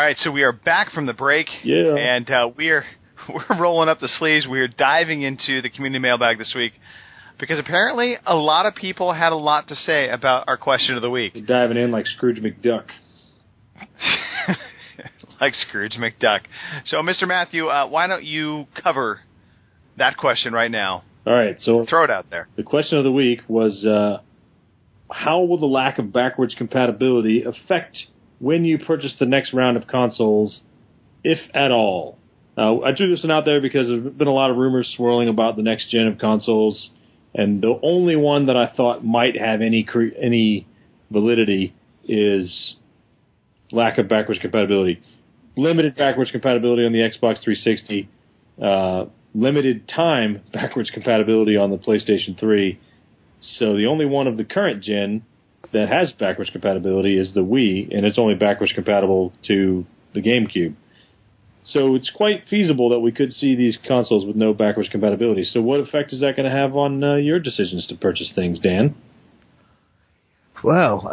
right, so we are back from the break.
Yeah.
And we're rolling up the sleeves. We're diving into the community mailbag this week because apparently a lot of people had a lot to say about our question of the week.
You're diving in like Scrooge McDuck.
Like Scrooge McDuck. So, Mr. Matthew, why don't you cover that question right now?
All right, so
throw it out there.
The question of the week was, how will the lack of backwards compatibility affect when you purchase the next round of consoles, if at all? I threw this one out there because there's been a lot of rumors swirling about the next gen of consoles, and the only one that I thought might have any validity is lack of backwards compatibility. Limited backwards compatibility on the Xbox 360, limited time backwards compatibility on the PlayStation 3. So the only one of the current gen that has backwards compatibility is the Wii, and it's only backwards compatible to the GameCube. So it's quite feasible that we could see these consoles with no backwards compatibility. So what effect is that going to have on your decisions to purchase things, Dan?
Well,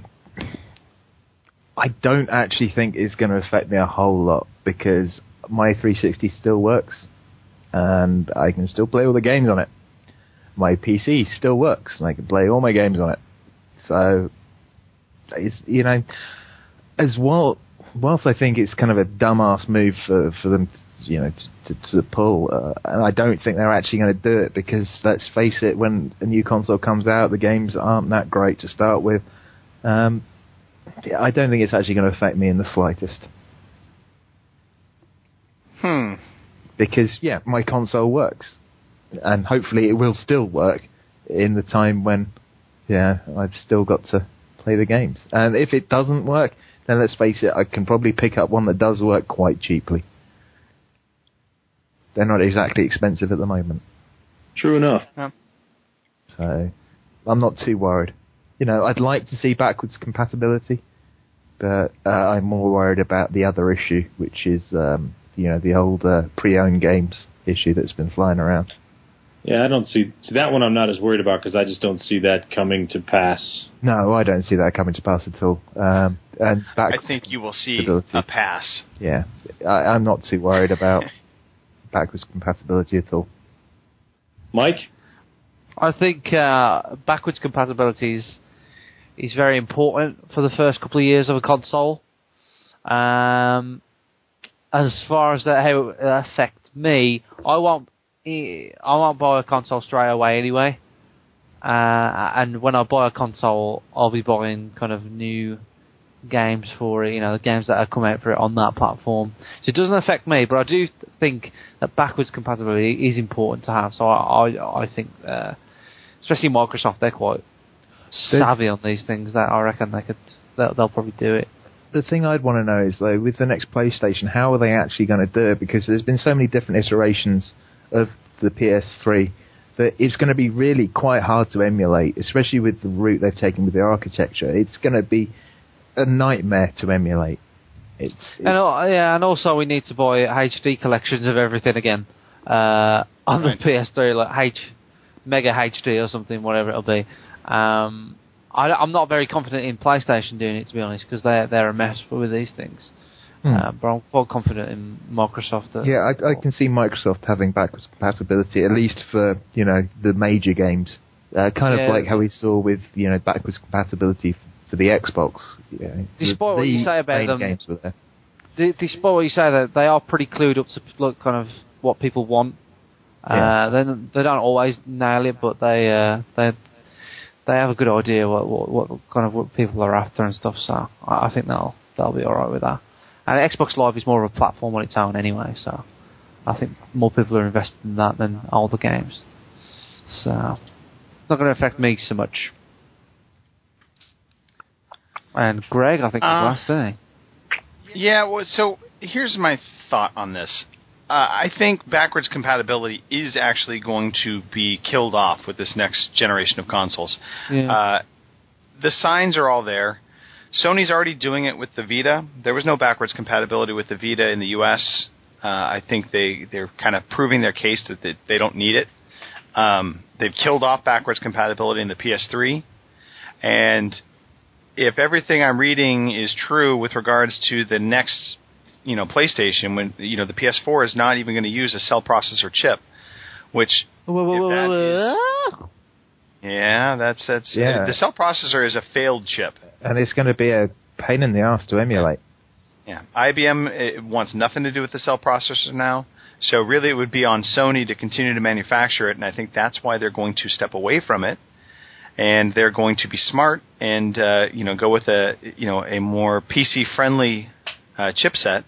I don't actually think it's going to affect me a whole lot because my 360 still works and I can still play all the games on it. My PC still works and I can play all my games on it. So, it's, as well, whilst I think it's kind of a dumbass move for them, to pull, and I don't think they're actually going to do it because, let's face it, when a new console comes out, the games aren't that great to start with. I don't think it's actually going to affect me in the slightest. Because, my console works. And hopefully it will still work in the time when, I've still got to play the games. And if it doesn't work, then let's face it, I can probably pick up one that does work quite cheaply. They're not exactly expensive at the moment.
True enough.
Yeah.
So, I'm not too worried. I'd like to see backwards compatibility, but I'm more worried about the other issue, which is, the old pre-owned games issue that's been flying around.
Yeah, I don't see that one. I'm not as worried about because I just don't see that coming to pass.
No, I don't see that coming to pass at all. And
I think you will see a pass.
Yeah, I'm not too worried about backwards compatibility at all.
Mike?
I think backwards compatibility is very important for the first couple of years of a console. As far as how it affects me, I won't buy a console straight away anyway. And when I buy a console, I'll be buying kind of new games for it, the games that have come out for it on that platform. So it doesn't affect me, but I do think that backwards compatibility is important to have. So I think, especially Microsoft, they're quite savvy on these things. That I reckon they'll probably do it.
The thing I'd want to know is, though, with the next PlayStation, how are they actually going to do it? Because there's been so many different iterations of the PS3 that it's going to be really quite hard to emulate, especially with the route they've taken with the architecture. It's going to be a nightmare to emulate.
And also we need to buy HD collections of everything again on the PS3, like Mega HD or something, whatever it'll be. I'm not very confident in PlayStation doing it, to be honest, because they're a mess with these things. But I'm quite confident in Microsoft.
I can see Microsoft having backwards compatibility, at least for the major games. Kind of like how we saw with backwards compatibility for the Xbox.
Despite what you say about them,
games were there.
Despite what you say, that they are pretty clued up to look kind of what people want. They don't always nail it, but they have a good idea what kind of what people are after and stuff. So I think they'll be all right with that. And Xbox Live is more of a platform on its own anyway, so I think more people are invested in that than all the games. So it's not going to affect me so much. And Greg, I think, was last day.
Yeah, well, so here's my thought on this. I think backwards compatibility is actually going to be killed off with this next generation of consoles. Yeah. The signs are all there. Sony's already doing it with the Vita. There was no backwards compatibility with the Vita in the U.S. I think they're kind of proving their case that they don't need it. They've killed off backwards compatibility in the PS3. And if everything I'm reading is true with regards to the next, PlayStation, when the PS4 is not even going to use a cell processor chip, which the cell processor is a failed chip,
and it's going to be a pain in the ass to emulate.
Yeah, IBM wants nothing to do with the cell processor now. So really, it would be on Sony to continue to manufacture it, and I think that's why they're going to step away from it, and they're going to be smart and go with a more PC-friendly chipset,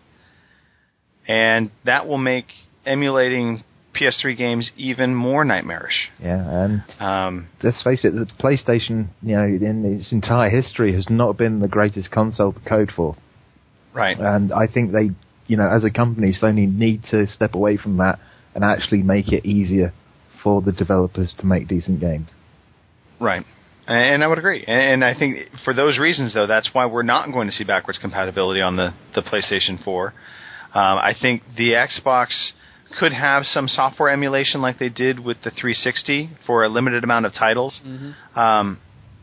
and that will make emulating PS3 games even more nightmarish.
Yeah, and let's face it, the PlayStation, in its entire history, has not been the greatest console to code for.
Right.
And I think they, as a company, Sony need to step away from that and actually make it easier for the developers to make decent games.
Right. And I would agree. And I think for those reasons, though, that's why we're not going to see backwards compatibility on the PlayStation 4. I think the Xbox could have some software emulation like they did with the 360 for a limited amount of titles. Mm-hmm.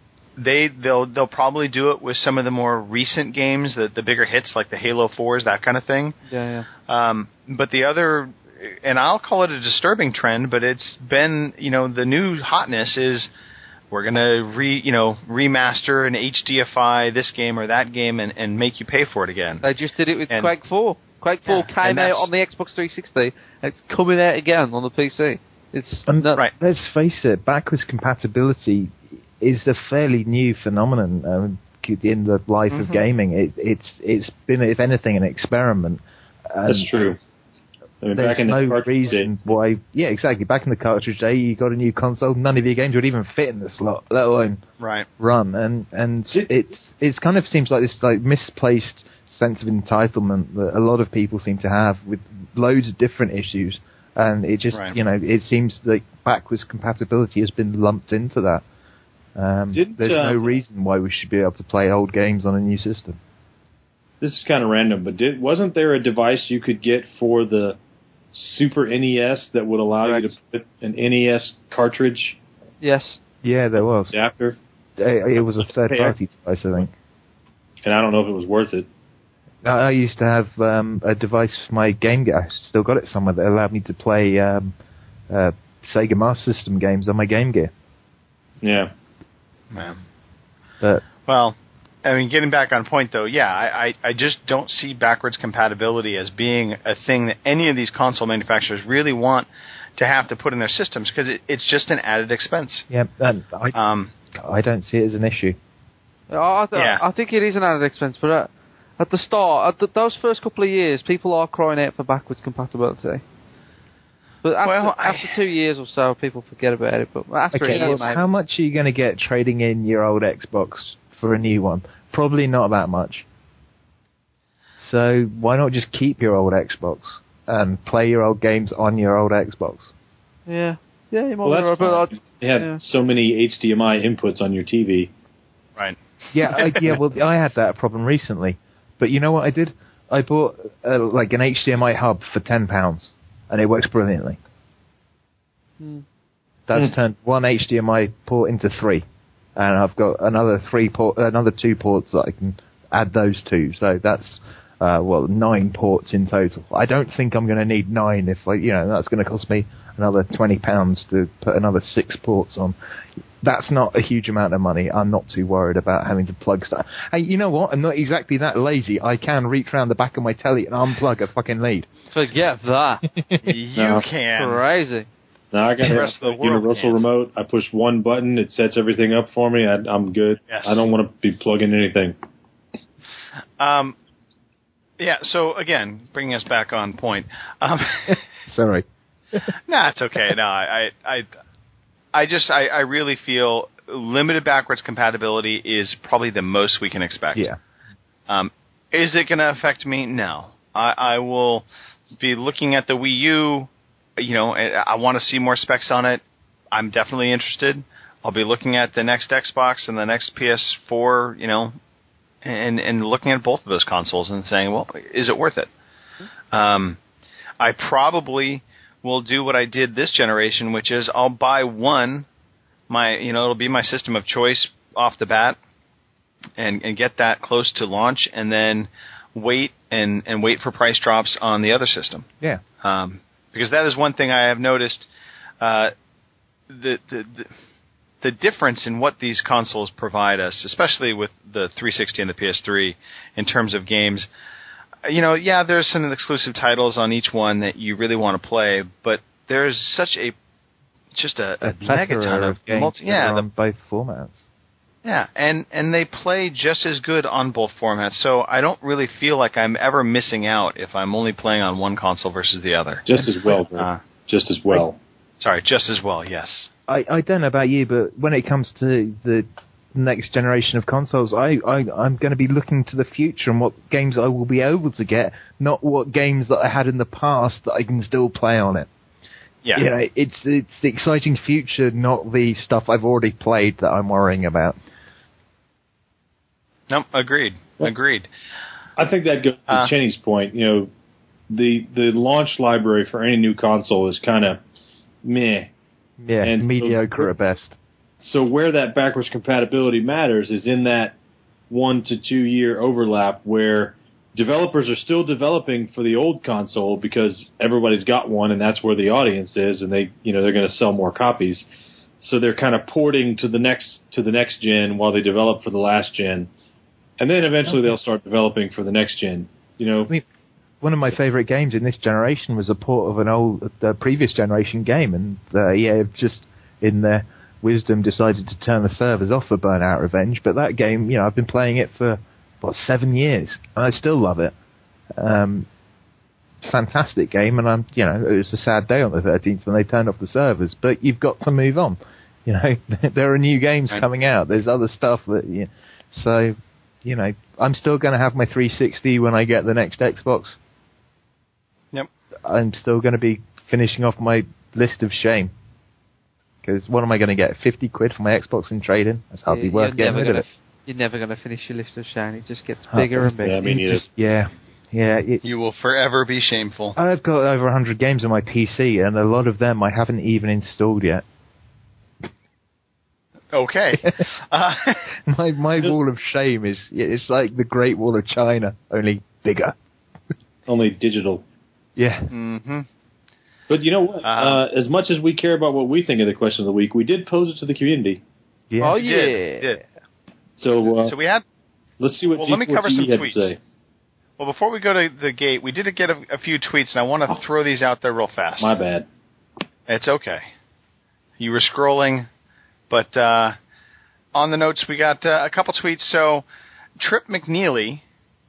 They'll probably do it with some of the more recent games, the bigger hits like the Halo 4s, that kind of thing.
Yeah.
But the other, and I'll call it a disturbing trend, but it's been, the new hotness is we're going to remaster and HDify this game or that game and make you pay for it again.
They just did it with Quake 4. Quake 4 came out on the Xbox 360. It's coming out again on the PC.
Right. Let's face it, backwards compatibility is a fairly new phenomenon in the life of gaming. It's been, if anything, an experiment.
That's true. I mean,
there's no reason why. Yeah, exactly. Back in the cartridge day, you got a new console. None of your games would even fit in the slot, let alone run. And it's kind of seems like this misplaced sense of entitlement that a lot of people seem to have with loads of different issues. And it just, it seems like backwards compatibility has been lumped into that. There's no reason why we should be able to play old games on a new system.
This is kind of random, but wasn't there a device you could get for the Super NES that would allow you to put an NES cartridge?
Yes.
Yeah, there was.
Adapter?
It was a third-party device, I think.
And I don't know if it was worth it.
I used to have a device for my Game Gear. I still got it somewhere that allowed me to play Sega Master System games on my Game Gear.
Yeah.
Man.
But
getting back on point, though, I just don't see backwards compatibility as being a thing that any of these console manufacturers really want to have to put in their systems, because it's just an added expense.
Yeah, and I don't see it as an issue.
I think it is an added expense, but at the start, those first couple of years, people are crying out for backwards compatibility. But after 2 years or so, people forget about it. But after a year,
how much are you going to get trading in your old Xbox for a new one? Probably not that much. So why not just keep your old Xbox and play your old games on your old Xbox?
Yeah, you might.
Well, that's fine. You have so many HDMI inputs on your TV.
Right.
Well, I had that problem recently. But you know what I did? I bought an HDMI hub for £10, and it works brilliantly. That's turned one HDMI port into 3, and I've got another 2 ports that I can add those to. So that's 9 ports in total. I don't think I'm going to need 9 if that's going to cost me another £20 to put another 6 ports on. That's not a huge amount of money. I'm not too worried about having to plug stuff. Hey, you know what? I'm not exactly that lazy. I can reach around the back of my telly and unplug a fucking lead.
Forget that.
You can.
Crazy.
Now I got a universal remote. I push one button. It sets everything up for me. I'm good.
Yes.
I don't want to be plugging anything.
So again, bringing us back on point.
Sorry.
Nah, it's okay. No, I really feel limited backwards compatibility is probably the most we can expect.
Yeah.
Is it going to affect me? No. I will be looking at the Wii U. I want to see more specs on it. I'm definitely interested. I'll be looking at the next Xbox and the next PS4, and looking at both of those consoles and saying, well, is it worth it? I probably will do what I did this generation, which is I'll buy one, it'll be my system of choice off the bat, and get that close to launch, and then wait for price drops on the other system.
Yeah.
Because that is one thing I have noticed. The difference in what these consoles provide us, especially with the 360 and the PS3, in terms of games. There's some exclusive titles on each one that you really want to play, but there's such a megaton of
games on both formats.
Yeah, and they play just as good on both formats, so I don't really feel like I'm ever missing out if I'm only playing on one console versus the other.
Just as well, just as well.
Just as well, yes.
I don't know about you, but when it comes to the next generation of consoles, I'm going to be looking to the future and what games I will be able to get, not what games that I had in the past that I can still play on it.
Yeah.
It's the exciting future, not the stuff I've already played that I'm worrying about.
No, agreed.
I think that goes to Cheney's point. The launch library for any new console is kind of meh.
Yeah, and mediocre at best.
So where that backwards compatibility matters is in that 1 to 2 year overlap where developers are still developing for the old console because everybody's got one and that's where the audience is, and they're going to sell more copies. So they're kind of porting to the next gen while they develop for the last gen, and then eventually they'll start developing for the next gen.
One of my favorite games in this generation was a port of an previous generation game, and EA have just in their wisdom decided to turn the servers off for Burnout Revenge. But that game, I've been playing it for 7 years, and I still love it. Fantastic game, and it was a sad day on the 13th when they turned off the servers. But you've got to move on. There are new games coming out. There's other stuff that so. I'm still going to have my 360 when I get the next Xbox.
Yep.
I'm still going to be finishing off my list of shame. Because what am I going to get? 50 quid for my Xbox in trade-in? That's hardly worth getting rid of it.
You're never going to finish your list of shame. It just gets bigger and bigger.
You will forever be shameful.
I've got over 100 games on my PC, and a lot of them I haven't even installed yet.
Okay.
My wall of shame it's like the Great Wall of China, only bigger.
Only digital.
Yeah.
Mm-hmm.
But you know what? As much as we care about what we think of the question of the week, we did pose it to the community.
Yeah.
Oh, yeah.
Did.
So
we had...
Let's see what
let me cover some tweets.
To say.
Well, before we go to the gate, we did get a few tweets, and I want to throw these out there real fast.
My bad.
It's okay. You were scrolling... But on the notes, we got a couple tweets. So Trip McNeely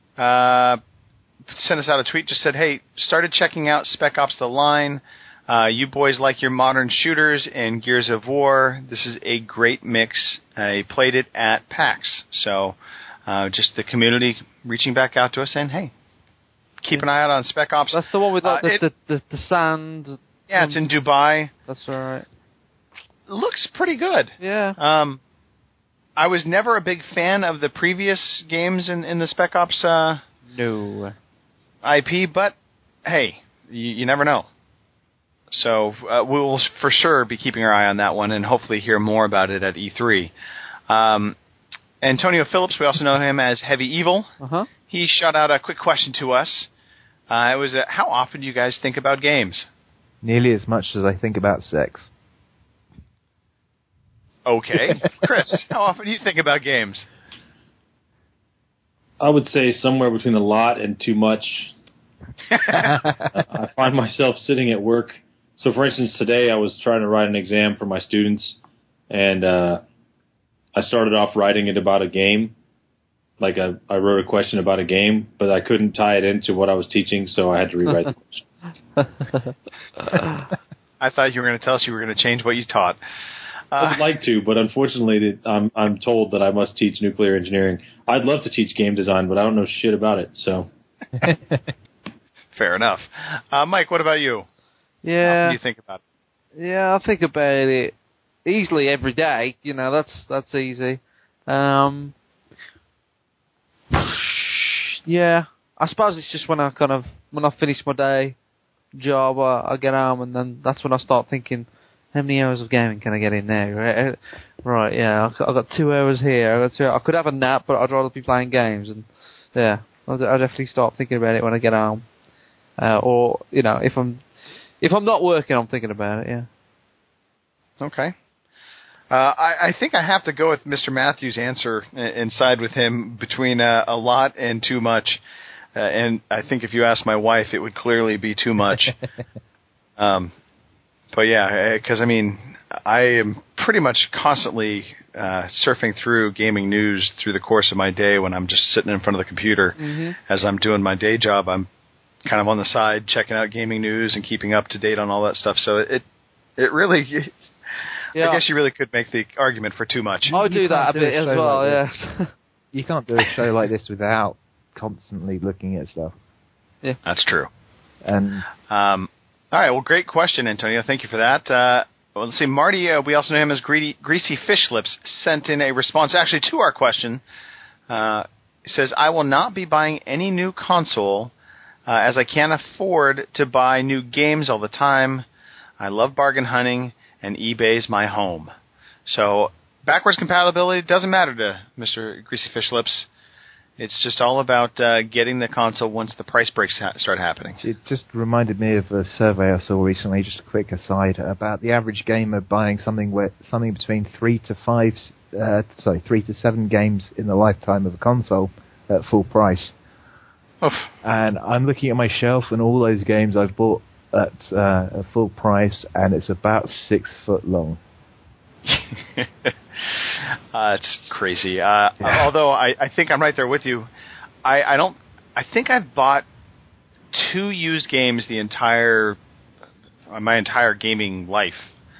sent us out a tweet, just said, hey, started checking out Spec Ops The Line. You boys like your modern shooters and Gears of War. This is a great mix. I played it at PAX. So just the community reaching back out to us saying, hey, keep an eye out on Spec Ops.
That's the one with the sand.
Yeah, it's in Dubai.
That's right.
Looks pretty good.
Yeah.
I was never a big fan of the previous games in the Spec Ops
no
IP, but hey, you never know. So we'll for sure be keeping our eye on that one and hopefully hear more about it at E3. Antonio Phillips, we also know him as Heavy Evil.
Uh-huh.
He shot out a quick question to us. It was, how often do you guys think about games?
Nearly as much as I think about sex.
Okay. Chris, how often do you think about games?
I would say somewhere between a lot and too much. I find myself sitting at work. So, for instance, today I was trying to write an exam for my students, and I started off writing it about a game. Like I wrote a question about a game, but I couldn't tie it into what I was teaching, so I had to rewrite the question.
I thought you were going to tell us you were going to change what you taught.
I would like to, but unfortunately, I'm told that I must teach nuclear engineering. I'd love to teach game design, but I don't know shit about it. So,
fair enough. Mike, what about you?
Yeah.
How do you think about it?
Yeah, I think about it easily every day. That's easy. Yeah, I suppose it's just when I finish my day job, I get home, and then that's when I start thinking, How many hours of gaming can I get in now? Right, yeah, I've got 2 hours here. I could have a nap, but I'd rather be playing games. And yeah, I'll definitely start thinking about it when I get home. Or if I'm not working, I'm thinking about it. Yeah.
Okay. I think I have to go with Mr. Matthews' answer and side with him between a lot and too much. And I think if you ask my wife, it would clearly be too much. But yeah, because I am pretty much constantly surfing through gaming news through the course of my day when I'm just sitting in front of the computer. Mm-hmm. As I'm doing my day job, I'm kind of on the side checking out gaming news and keeping up to date on all that stuff. So it really, I guess you really could make the argument for too much.
I do that a bit as well, yeah.
You can't do a show like this without constantly looking at stuff.
Yeah, that's true.
And
all right, well, great question, Antonio. Thank you for that. Well, let's see, Marty, we also know him as Greasy Fish Lips, sent in a response actually to our question. He says, I will not be buying any new console as I can't afford to buy new games all the time. I love bargain hunting, and eBay's my home. So backwards compatibility doesn't matter to Mr. Greasy Fish Lips. It's just all about getting the console once the price breaks start happening. It
just reminded me of a survey I saw recently, just a quick aside, about the average gamer buying something between 3 to 7 games in the lifetime of a console at full price.
Oof.
And I'm looking at my shelf, and all those games I've bought at a full price, and it's about 6 foot long.
It's crazy. Although I think I'm right there with you. I think I've bought 2 used games my entire gaming life,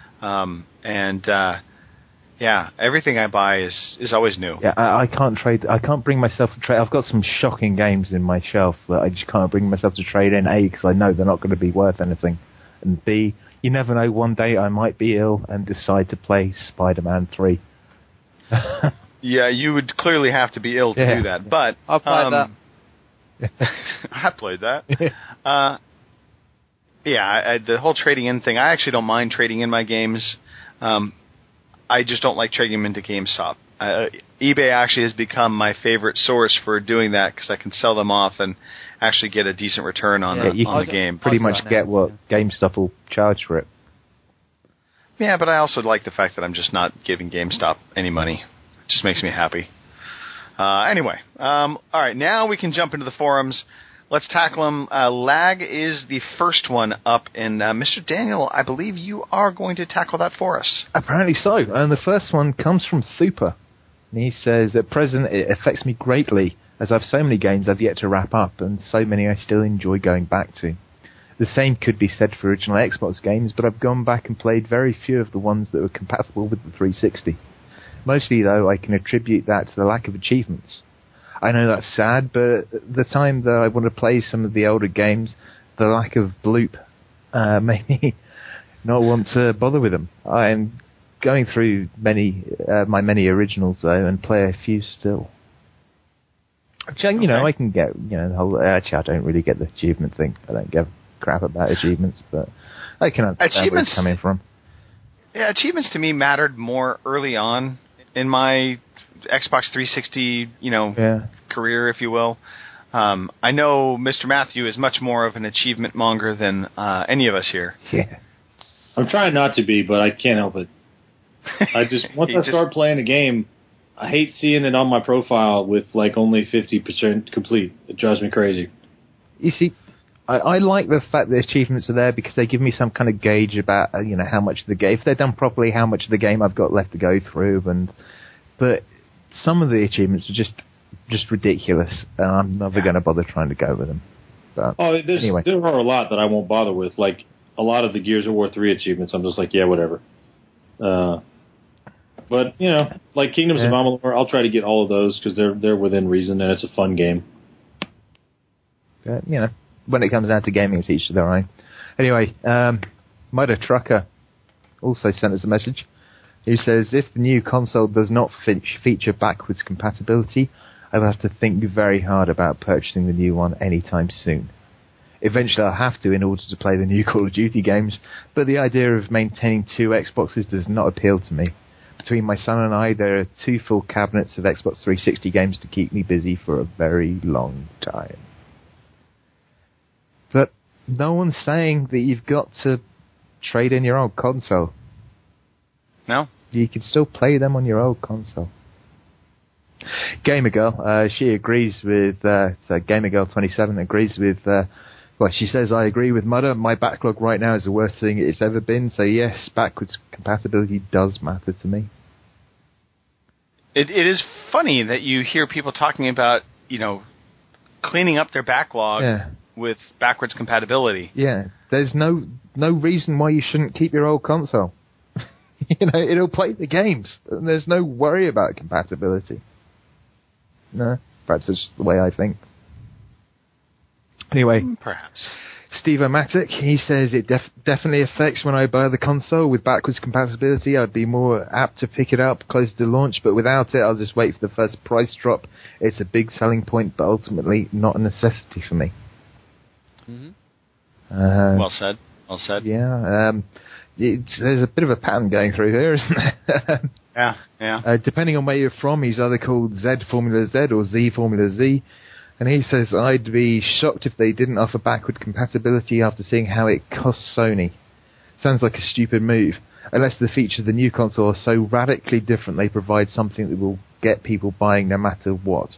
yeah, everything I buy is always new.
Yeah, I can't trade. I can't bring myself to trade. I've got some shocking games in my shelf that I just can't bring myself to trade in. A, because I know they're not going to be worth anything, and B, you never know. One day I might be ill and decide to play Spider-Man 3.
Yeah, you would clearly have to be ill to do that. But
I played that.
I played that. The whole trading in thing. I actually don't mind trading in my games. I just don't like trading them into GameStop. eBay actually has become my favorite source for doing that because I can sell them off and actually get a decent return on the game.
Pretty much get what GameStop will charge for it.
Yeah, but I also like the fact that I'm just not giving GameStop any money. It just makes me happy. Anyway, all right, now we can jump into the forums. Let's tackle them. Lag is the first one up, and Mr. Daniel, I believe you are going to tackle that for us.
Apparently so, and the first one comes from Thupa. And he says, at present, it affects me greatly, as I've so many games I've yet to wrap up, and so many I still enjoy going back to. The same could be said for original Xbox games, but I've gone back and played very few of the ones that were compatible with the 360. Mostly, though, I can attribute that to the lack of achievements. I know that's sad, but the time that I want to play some of the older games, the lack of bloop made me not want to bother with them. I'm going through my many originals, though, and play a few still. Actually, I can get, the whole... Actually, I don't really get the achievement thing. I don't give a crap about achievements, but I can understand where it's coming from.
Yeah, achievements to me mattered more early on in my Xbox 360, career, if you will. I know Mr. Matthew is much more of an achievement monger than any of us here.
Yeah.
I'm trying not to be, but I can't help it. Once I start playing a game, I hate seeing it on my profile with only 50% complete. It drives me crazy.
You see, I like the fact that achievements are there because they give me some kind of gauge about how much of the game, if they're done properly, how much of the game I've got left to go through. But some of the achievements are just ridiculous, and I'm never going to bother trying to go with them. But anyway.
There are a lot that I won't bother with. Like a lot of the Gears of War 3 achievements, I'm just like, yeah, whatever. But like Kingdoms of Amalur, I'll try to get all of those because they're within reason and it's a fun game.
When it comes down to gaming, it's each to their own. Anyway, Motor Trucker also sent us a message. He says, if the new console does not feature backwards compatibility, I will have to think very hard about purchasing the new one anytime soon. Eventually I'll have to in order to play the new Call of Duty games, but the idea of maintaining 2 Xboxes does not appeal to me. Between my son and I, there are 2 full cabinets of Xbox 360 games to keep me busy for a very long time. But no one's saying that you've got to trade in your old console.
No?
You can still play them on your old console. Gamer Girl, she agrees with, so Gamer Girl 27 agrees with, well, she says, I agree with Mudder. My backlog right now is the worst thing it's ever been. So yes, backwards compatibility does matter to me.
It is funny that you hear people talking about, cleaning up their backlog with backwards compatibility.
Yeah, there's no reason why you shouldn't keep your old console. It'll play the games. And there's no worry about compatibility. No, perhaps that's just the way I think. Anyway,
perhaps.
Steve O'Matic, he says it definitely affects when I buy the console. With backwards compatibility, I'd be more apt to pick it up close to launch, but without it, I'll just wait for the first price drop. It's a big selling point, but ultimately not a necessity for me.
Mm-hmm. Well said. Well said.
Yeah. There's a bit of a pattern going through here, isn't there?
Yeah.
Depending on where you're from, he's either called Z Formula Z or Z Formula Z. And he says, I'd be shocked if they didn't offer backward compatibility after seeing how it costs Sony. Sounds like a stupid move. Unless the features of the new console are so radically different they provide something that will get people buying no matter what.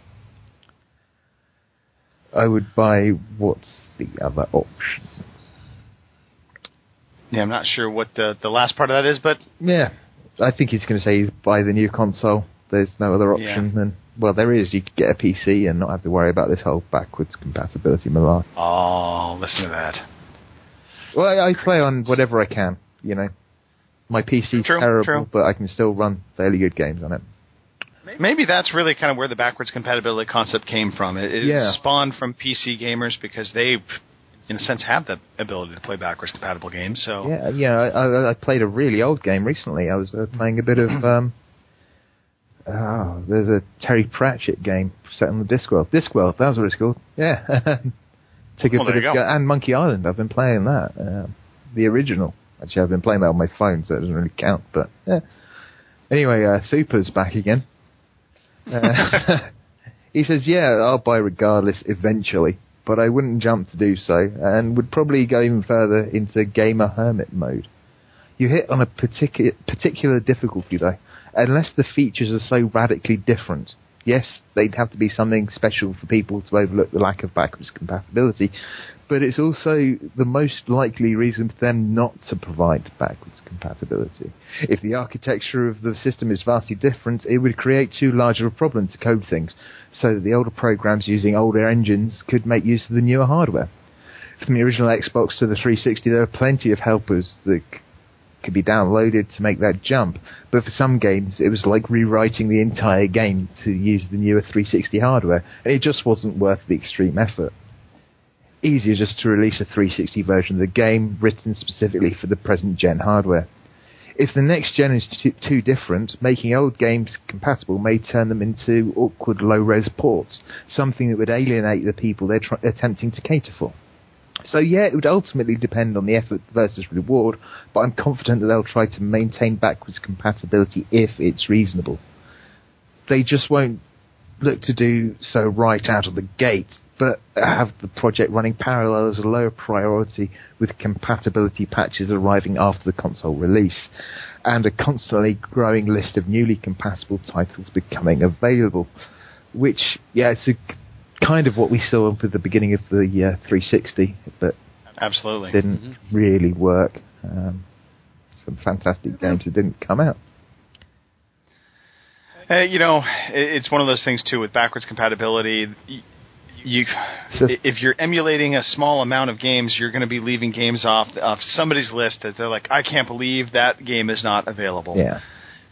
I would buy what's the other option.
Yeah, I'm not sure what the last part of that is, but...
Yeah, I think he's going to say buy the new console. There's no other option than... Well, there is. You could get a PC and not have to worry about this whole backwards compatibility malarkey.
Oh, listen to that.
Well, I play on whatever I can, My PC's terrible, but I can still run fairly good games on it.
Maybe that's really kind of where the backwards compatibility concept came from. It spawned from PC gamers because they, in a sense, have the ability to play backwards compatible games. So
I played a really old game recently. I was playing a bit of... there's a Terry Pratchett game set on the Discworld. Discworld, that was what it's called. Yeah. Took a bit of and Monkey Island. I've been playing that. The original. Actually, I've been playing that on my phone, so it doesn't really count. But yeah. Anyway, Super's back again. He says, I'll buy regardless eventually, but I wouldn't jump to do so, and would probably go even further into gamer hermit mode. You hit on a particular difficulty, though. Unless the features are so radically different. Yes, they'd have to be something special for people to overlook the lack of backwards compatibility, but it's also the most likely reason for them not to provide backwards compatibility. If the architecture of the system is vastly different, it would create too large of a problem to code things, so that the older programs using older engines could make use of the newer hardware. From the original Xbox to the 360, there are plenty of helpers that could be downloaded to make that jump, but for some games it was like rewriting the entire game to use the newer 360 hardware, and it just wasn't worth the extreme effort. Easier just to release a 360 version of the game written specifically for the present gen hardware. If the next gen is too different, making old games compatible may turn them into awkward low-res ports, something that would alienate the people they're attempting to cater for. So it would ultimately depend on the effort versus reward, but I'm confident that they'll try to maintain backwards compatibility if it's reasonable. They just won't look to do so right out of the gate, but have the project running parallel as a lower priority with compatibility patches arriving after the console release, and a constantly growing list of newly compatible titles becoming available, which, it's kind of what we saw at the beginning of the 360, but
absolutely
didn't really work. Some fantastic games that didn't come out.
It's one of those things too with backwards compatibility. If you're emulating a small amount of games, you're going to be leaving games off somebody's list that they're like, I can't believe that game is not available.
Yeah.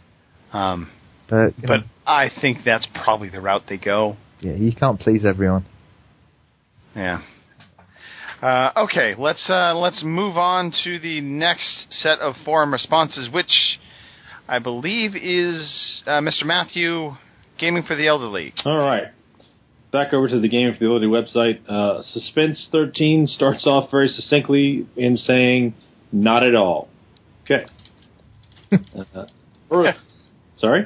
But I think that's probably the route they go.
Yeah, you can't please everyone.
Yeah. Okay, let's move on to the next set of forum responses, which I believe is Mr. Matthew, Gaming for the Elderly.
All right. back over to the Gameability website. Suspense 13 starts off very succinctly in saying, not at all. Okay. Sorry?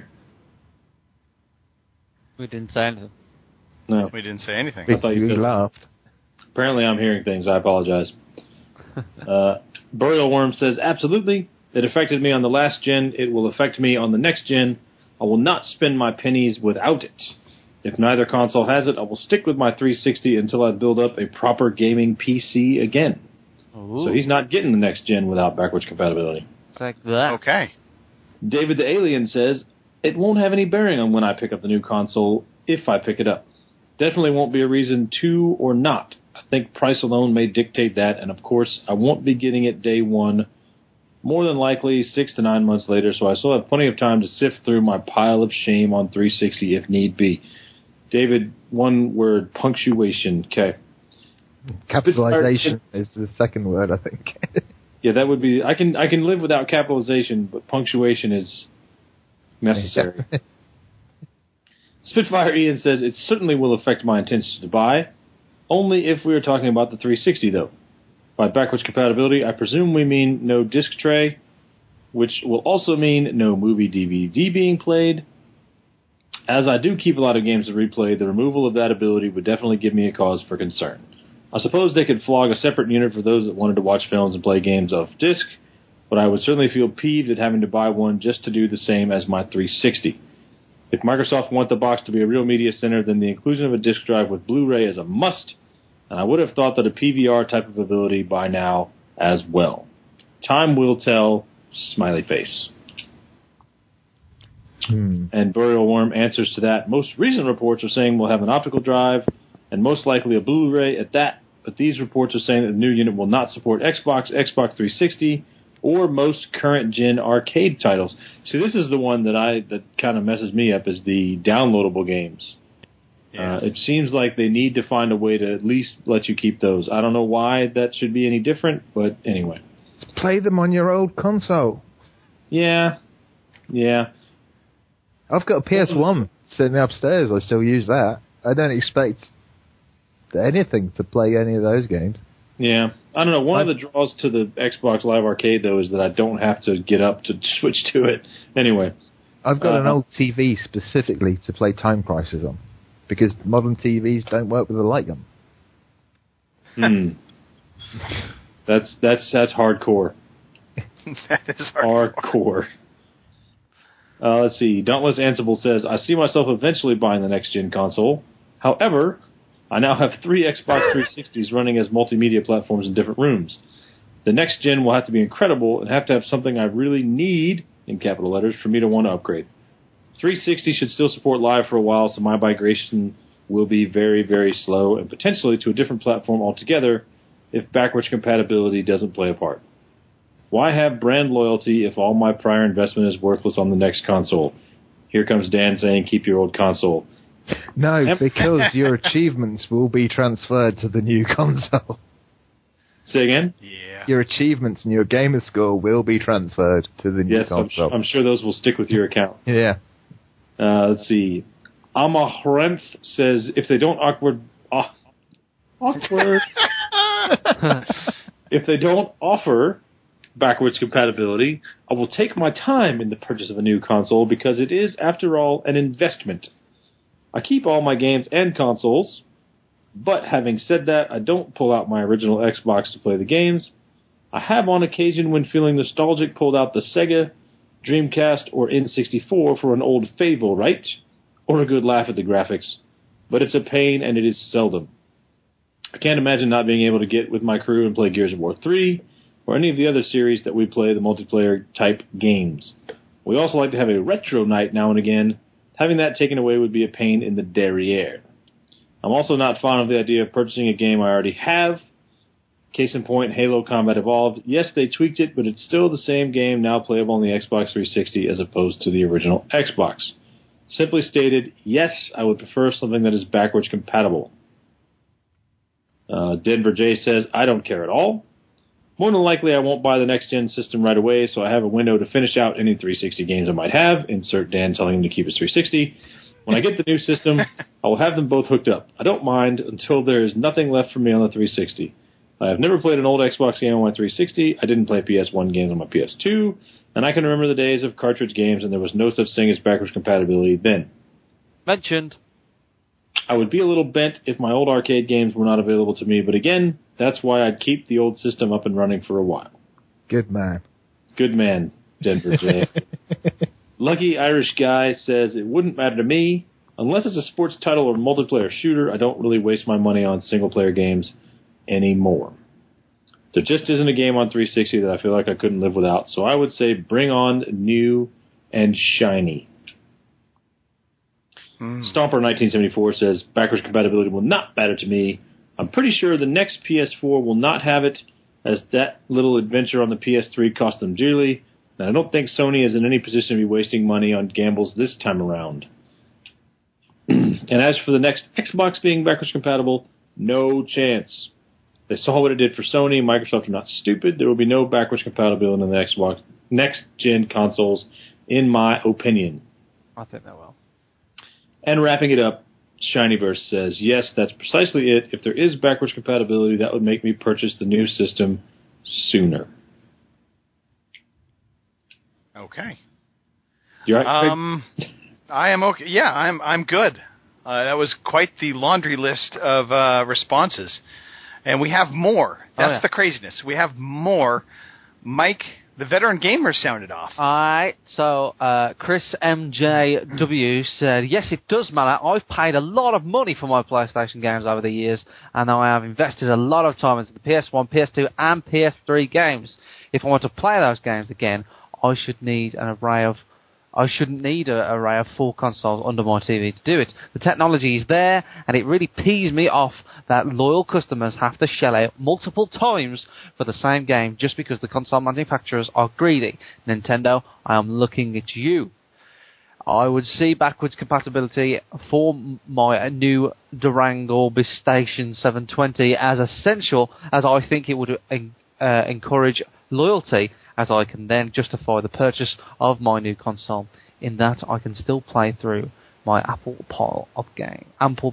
We didn't say anything.
No.
We didn't say anything.
I thought you said
laughed.
Apparently I'm hearing things. I apologize. Burial Worm says, absolutely. It affected me on the last gen. It will affect me on the next gen. I will not spend my pennies without it. If neither console has it, I will stick with my 360 until I build up a proper gaming PC again.
Ooh.
So he's not getting the next gen without backwards compatibility.
It's like that.
Okay.
David the Alien says, it won't have any bearing on when I pick up the new console, if I pick it up. Definitely won't be a reason to or not. I think price alone may dictate that, and of course, I won't be getting it day one, more than likely 6 to 9 months later, so I still have plenty of time to sift through my pile of shame on 360 if need be. David, one word, punctuation. Okay.
Capitalization is the second word, I think.
Yeah, that would be. I can live without capitalization, but punctuation is necessary. Spitfire Ian says it certainly will affect my intentions to buy, only if we are talking about the 360 though. By backwards compatibility, I presume we mean no disc tray, which will also mean no movie DVD being played. As I do keep a lot of games to replay, the removal of that ability would definitely give me a cause for concern. I suppose they could flog a separate unit for those that wanted to watch films and play games off disc, but I would certainly feel peeved at having to buy one just to do the same as my 360. If Microsoft want the box to be a real media center, then the inclusion of a disc drive with Blu-ray is a must, and I would have thought that a PVR type of ability by now as well. Time will tell, smiley face. And Burial Worm answers to that. Most recent reports are saying we'll have an optical drive and most likely a Blu-ray at that, but these reports are saying that the new unit will not support Xbox, Xbox 360, or most current-gen arcade titles. See, this is the one that kind of messes me up, is the downloadable games. Yeah. It seems like they need to find a way to at least let you keep those. I don't know why that should be any different, but anyway.
Play them on your old console.
Yeah.
I've got a PS1 sitting upstairs. I still use that. I don't expect anything to play any of those games.
Yeah. I don't know. One of the draws to the Xbox Live Arcade, though, is that I don't have to get up to switch to it. Anyway. I've got
an old TV specifically to play Time Crisis on, because modern TVs don't work with a light gun.
That's hardcore.
That is hardcore.
Let's see. Dauntless Ansible says, I see myself eventually buying the next-gen console. However, I now have 3 Xbox 360s running as multimedia platforms in different rooms. The next gen will have to be incredible and have to have something I really need, in capital letters, for me to want to upgrade. 360 should still support Live for a while, so my migration will be very, very slow and potentially to a different platform altogether if backwards compatibility doesn't play a part. Why have brand loyalty if all my prior investment is worthless on the next console? Here comes Dan saying, keep your old console.
No, because your achievements will be transferred to the new console.
Say again?
Yeah.
Your achievements and your gamer score will be transferred to the new console.
I'm sure those will stick with your account.
Yeah.
Let's see. Amahremph says, if they don't if they don't offer backwards compatibility, I will take my time in the purchase of a new console because it is, after all, an investment. I keep all my games and consoles, but having said that, I don't pull out my original Xbox to play the games. I have on occasion, when feeling nostalgic, pulled out the Sega, Dreamcast, or N64 for an old favorite, or a good laugh at the graphics, but it's a pain and it is seldom. I can't imagine not being able to get with my crew and play Gears of War 3, or any of the other series that we play, the multiplayer type games. We also like to have a retro night now and again. Having that taken away would be a pain in the derriere. I'm also not fond of the idea of purchasing a game I already have. Case in point, Halo Combat Evolved. Yes, they tweaked it, but it's still the same game now playable on the Xbox 360 as opposed to the original Xbox. Simply stated, yes, I would prefer something that is backwards compatible. Denver J says, I don't care at all. More than likely, I won't buy the next-gen system right away, so I have a window to finish out any 360 games I might have. Insert Dan telling him to keep his 360. When I get the new system, I will have them both hooked up. I don't mind until there is nothing left for me on the 360. I have never played an old Xbox game on my 360. I didn't play PS1 games on my PS2. And I can remember the days of cartridge games, and there was no such thing as backwards compatibility then.
Mentioned.
I would be a little bent if my old arcade games were not available to me, but again, that's why I'd keep the old system up and running for a while.
Good man.
Good man, Denver J. Lucky Irish Guy says, it wouldn't matter to me. Unless it's a sports title or multiplayer shooter, I don't really waste my money on single-player games anymore. There just isn't a game on 360 that I feel like I couldn't live without, so I would say bring on new and shiny. Stomper 1974 says, backwards compatibility will not matter to me. I'm pretty sure the next PS4 will not have it, as that little adventure on the PS3 cost them dearly, and I don't think Sony is in any position to be wasting money on gambles this time around. And as for the next Xbox being backwards compatible, no chance. They saw what it did for Sony. Microsoft are not stupid. There will be no backwards compatibility in the Xbox next-gen consoles, in my opinion.
I think they will.
And wrapping it up, Shinyverse says, yes, that's precisely it. If there is backwards compatibility, that would make me purchase the new system sooner.
Okay.
You all right?
I am okay. Yeah, I'm good. That was quite the laundry list of responses. And we have more. That's the craziness. We have more. Mike, the veteran gamer, sounded off.
All right. So Chris MJW said, yes, it does matter. I've paid a lot of money for my PlayStation games over the years, and I have invested a lot of time into the PS1, PS2, and PS3 games. If I want to play those games again, I shouldn't need an array of 4 consoles under my TV to do it. The technology is there, and it really pees me off that loyal customers have to shell out multiple times for the same game just because the console manufacturers are greedy. Nintendo, I am looking at you. I would see backwards compatibility for my new Durango Station 720 as essential, as I think it would encourage loyalty, as I can then justify the purchase of my new console, in that I can still play through my ample pile of games.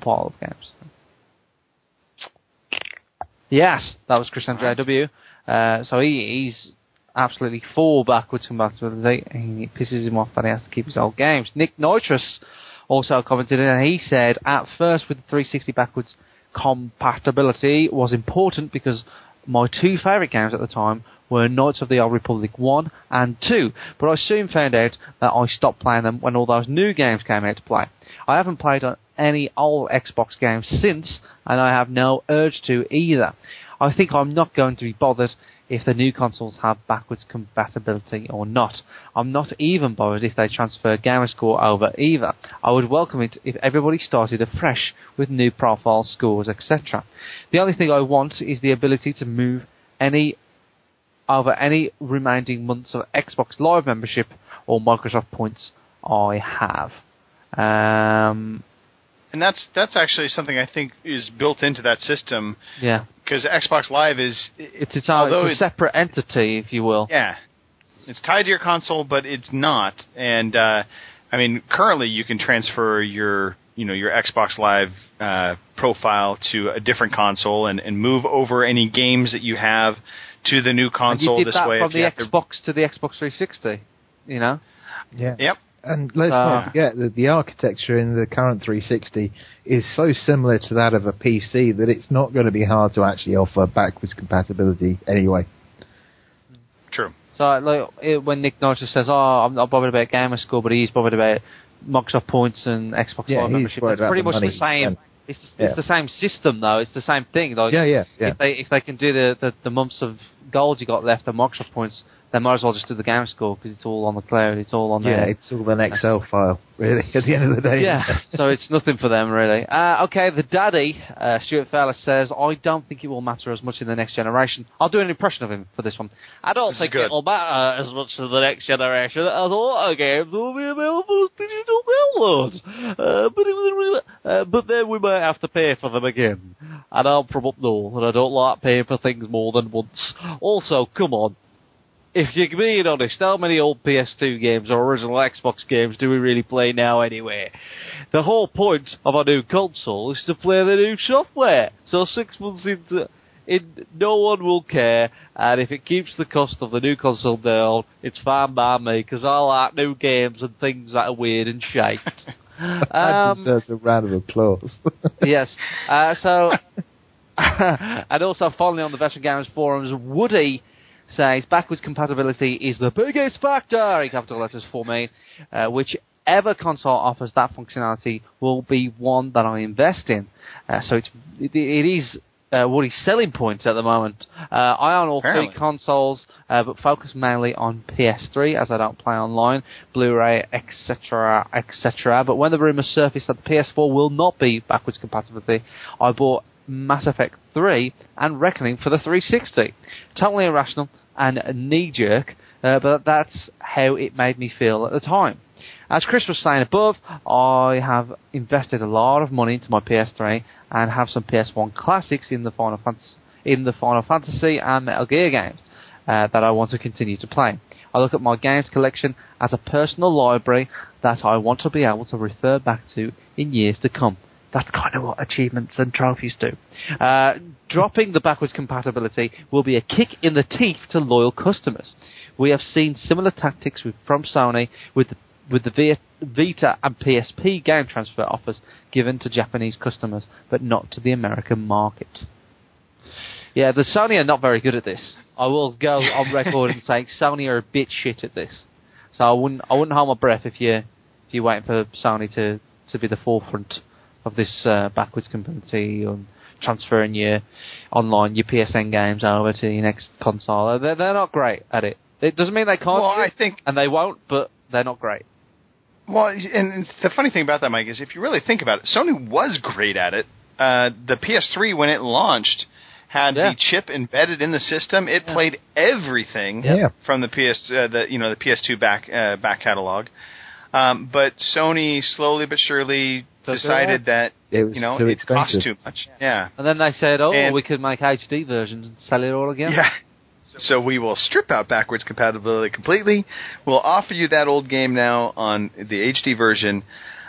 Yes, that was Chris MJW. So he's absolutely for backwards compatibility. It pisses him off that he has to keep his old games. Nick Nitrous also commented, and he said, at first with the 360 backwards compatibility was important because my 2 favourite games at the time were Knights of the Old Republic 1 and 2, but I soon found out that I stopped playing them when all those new games came out to play. I haven't played on any old Xbox games since, and I have no urge to either. I think I'm not going to be bothered if the new consoles have backwards compatibility or not. I'm not even bothered if they transfer Gamerscore over either. I would welcome it if everybody started afresh with new profile scores, etc. The only thing I want is the ability to move over any remaining months of Xbox Live membership or Microsoft points I have.
And that's actually something I think is built into that system.
Yeah.
Because Xbox Live is...
It's a separate entity, if you will.
Yeah. It's tied to your console, but it's not. And, currently you can transfer your Xbox Live profile to a different console and move over any games that you have to the new console.
And you did
this
that
way
from the Xbox to the Xbox 360, you know?
Yeah.
Yep.
And let's not forget that the architecture in the current 360 is so similar to that of a PC that it's not going to be hard to actually offer backwards compatibility anyway.
True.
So when Nick Nitrous says, I'm not bothered about Gamerscore, but he's bothered about Microsoft points and Xbox Live membership, it's pretty much the same. It's the same system, though. It's the same thing. Like, If they can do the months of gold you got left on Microsoft points, they might as well just do the Gamerscore because it's all on the cloud. It's all on there.
Yeah, it's all an Excel file, really, at the end of the day.
Yeah, so it's nothing for them, really. Okay, the daddy, Stuart Fowler, says, I don't think it will matter as much in the next generation. I'll do an impression of him for this one. I don't think it will matter as much in the next generation as auto games will be available as digital downloads. But then we might have to pay for them again. And I'm from up north, and I don't like paying for things more than once. Also, come on. if you're being honest, how many old PS2 games or original Xbox games do we really play now anyway? The whole point of a new console is to play the new software. So 6 months into no one will care, and if it keeps the cost of the new console down, it's fine by me, because I like new games and things that are weird and shaped.
That deserves a round of applause.
Yes. And also, finally, on the Veteran Gamers forums, Woody says backwards compatibility is the biggest factor, in capital letters for me. Whichever console offers that functionality will be one that I invest in. So it is Woody's selling point at the moment. I own all three consoles, but focus mainly on PS3 as I don't play online, Blu-ray, etc., etc. But when the rumours surfaced that the PS4 will not be backwards compatibility, I bought Mass Effect 3 and Reckoning for the 360. Totally irrational and knee-jerk, but that's how it made me feel at the time. As Chris was saying above, I have invested a lot of money into my PS3 and have some PS1 classics in the Final Fantasy and Metal Gear games that I want to continue to play. I look at my games collection as a personal library that I want to be able to refer back to in years to come. That's kind of what achievements and trophies do. Dropping the backwards compatibility will be a kick in the teeth to loyal customers. We have seen similar tactics from Sony with the Vita and PSP game transfer offers given to Japanese customers, but not to the American market. Yeah, the Sony are not very good at this. I will go on record and say Sony are a bit shit at this. So I wouldn't hold my breath if you're waiting for Sony to be the forefront of this backwards compatibility and transferring your PSN games over to your next console. They're not great at it. It doesn't mean they can't and they won't, but they're not great.
Well, and the funny thing about that, Mike, is if you really think about it, Sony was great at it. The PS3, when it launched, had the chip embedded in the system. It played everything from the the PS2 back catalog. But Sony slowly but surely decided that it cost too much. Yeah.
And then they said, we could make HD versions and sell it all again.
Yeah. So we will strip out backwards compatibility completely. We'll offer you that old game now on the HD version,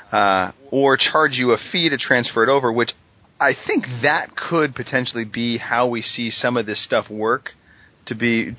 or charge you a fee to transfer it over, which I think that could potentially be how we see some of this stuff work. To be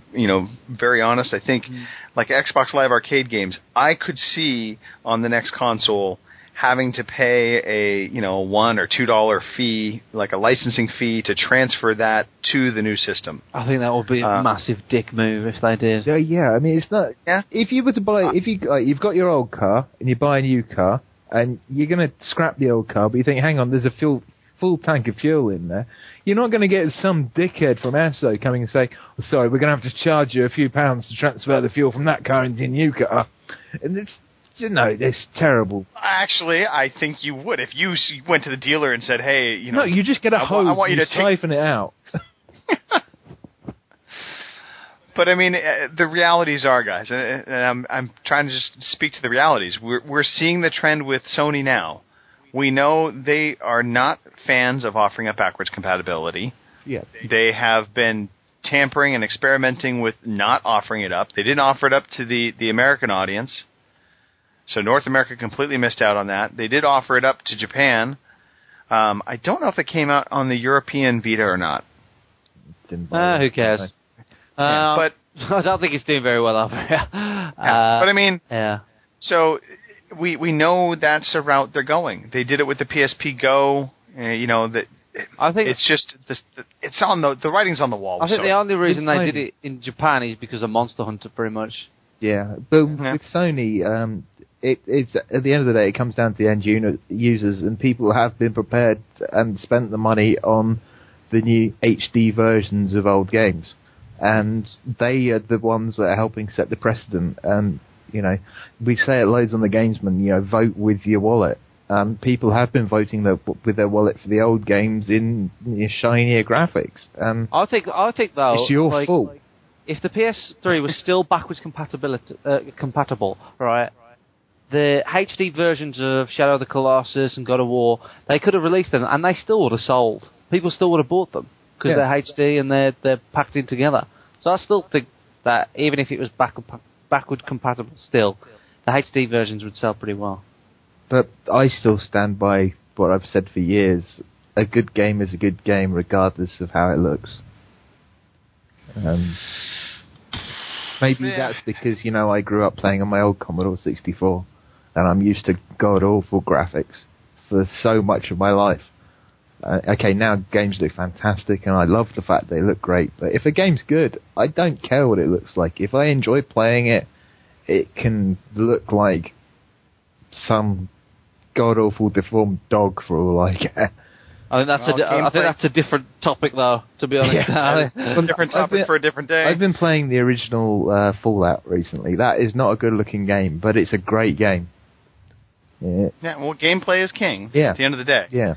very honest, I think like Xbox Live Arcade games, I could see on the next console having to pay a $1 or $2 fee, like a licensing fee, to transfer that to the new system.
I think that would be a massive dick move if they did.
Yeah, I mean, it's not. Yeah. If you were to buy, you've got your old car and you buy a new car, and you're going to scrap the old car, but you think, hang on, there's a full tank of fuel in there. You're not going to get some dickhead from ASO coming and say, sorry, we're going to have to charge you a few pounds to transfer the fuel from that car into your new car. And it's terrible.
Actually, I think you would. If you went to the dealer and said, hey,
No, you just get a hose and you siphon it out.
But, I mean, the realities are, guys, and I'm trying to just speak to the realities. We're seeing the trend with Sony now. We know they are not fans of offering up backwards compatibility.
Yeah.
They have been tampering and experimenting with not offering it up. They didn't offer it up to the American audience. So North America completely missed out on that. They did offer it up to Japan. I don't know if it came out on the European Vita or not.
Who cares?
But
I don't think it's doing very well over here.
But I mean, so we know that's a route they're going. They did it with the PSP Go. I think it's just it's on the writing's on the wall.
I think the only reason they did it in Japan is because of Monster Hunter, pretty much.
Yeah, but with Sony, it's at the end of the day, it comes down to the end users, and people have been prepared and spent the money on the new HD versions of old games, and they are the ones that are helping set the precedent. And we say it loads on the Gamesman, vote with your wallet. People have been voting with their wallet for the old games in shinier graphics.
I think though
it's your fault.
If the PS3 was still backwards compatible, right? The HD versions of Shadow of the Colossus and God of War, they could have released them, and they still would have sold. People still would have bought them because they're HD and they're packed in together. So I still think that even if it was backward compatible still, the HD versions would sell pretty well.
But I still stand by what I've said for years. A good game is a good game regardless of how it looks. Maybe that's because, I grew up playing on my old Commodore 64 and I'm used to god-awful graphics for so much of my life. Okay, now games look fantastic and I love the fact they look great, but if a game's good, I don't care what it looks like. If I enjoy playing it, it can look like some god-awful deformed dog for all I care.
I think that's a different topic, though, to be honest.
Yeah, different topic for a different day.
I've been playing the original Fallout recently. That is not a good-looking game, but it's a great game.
Yeah, well, gameplay is king at the end of the day.
Yeah.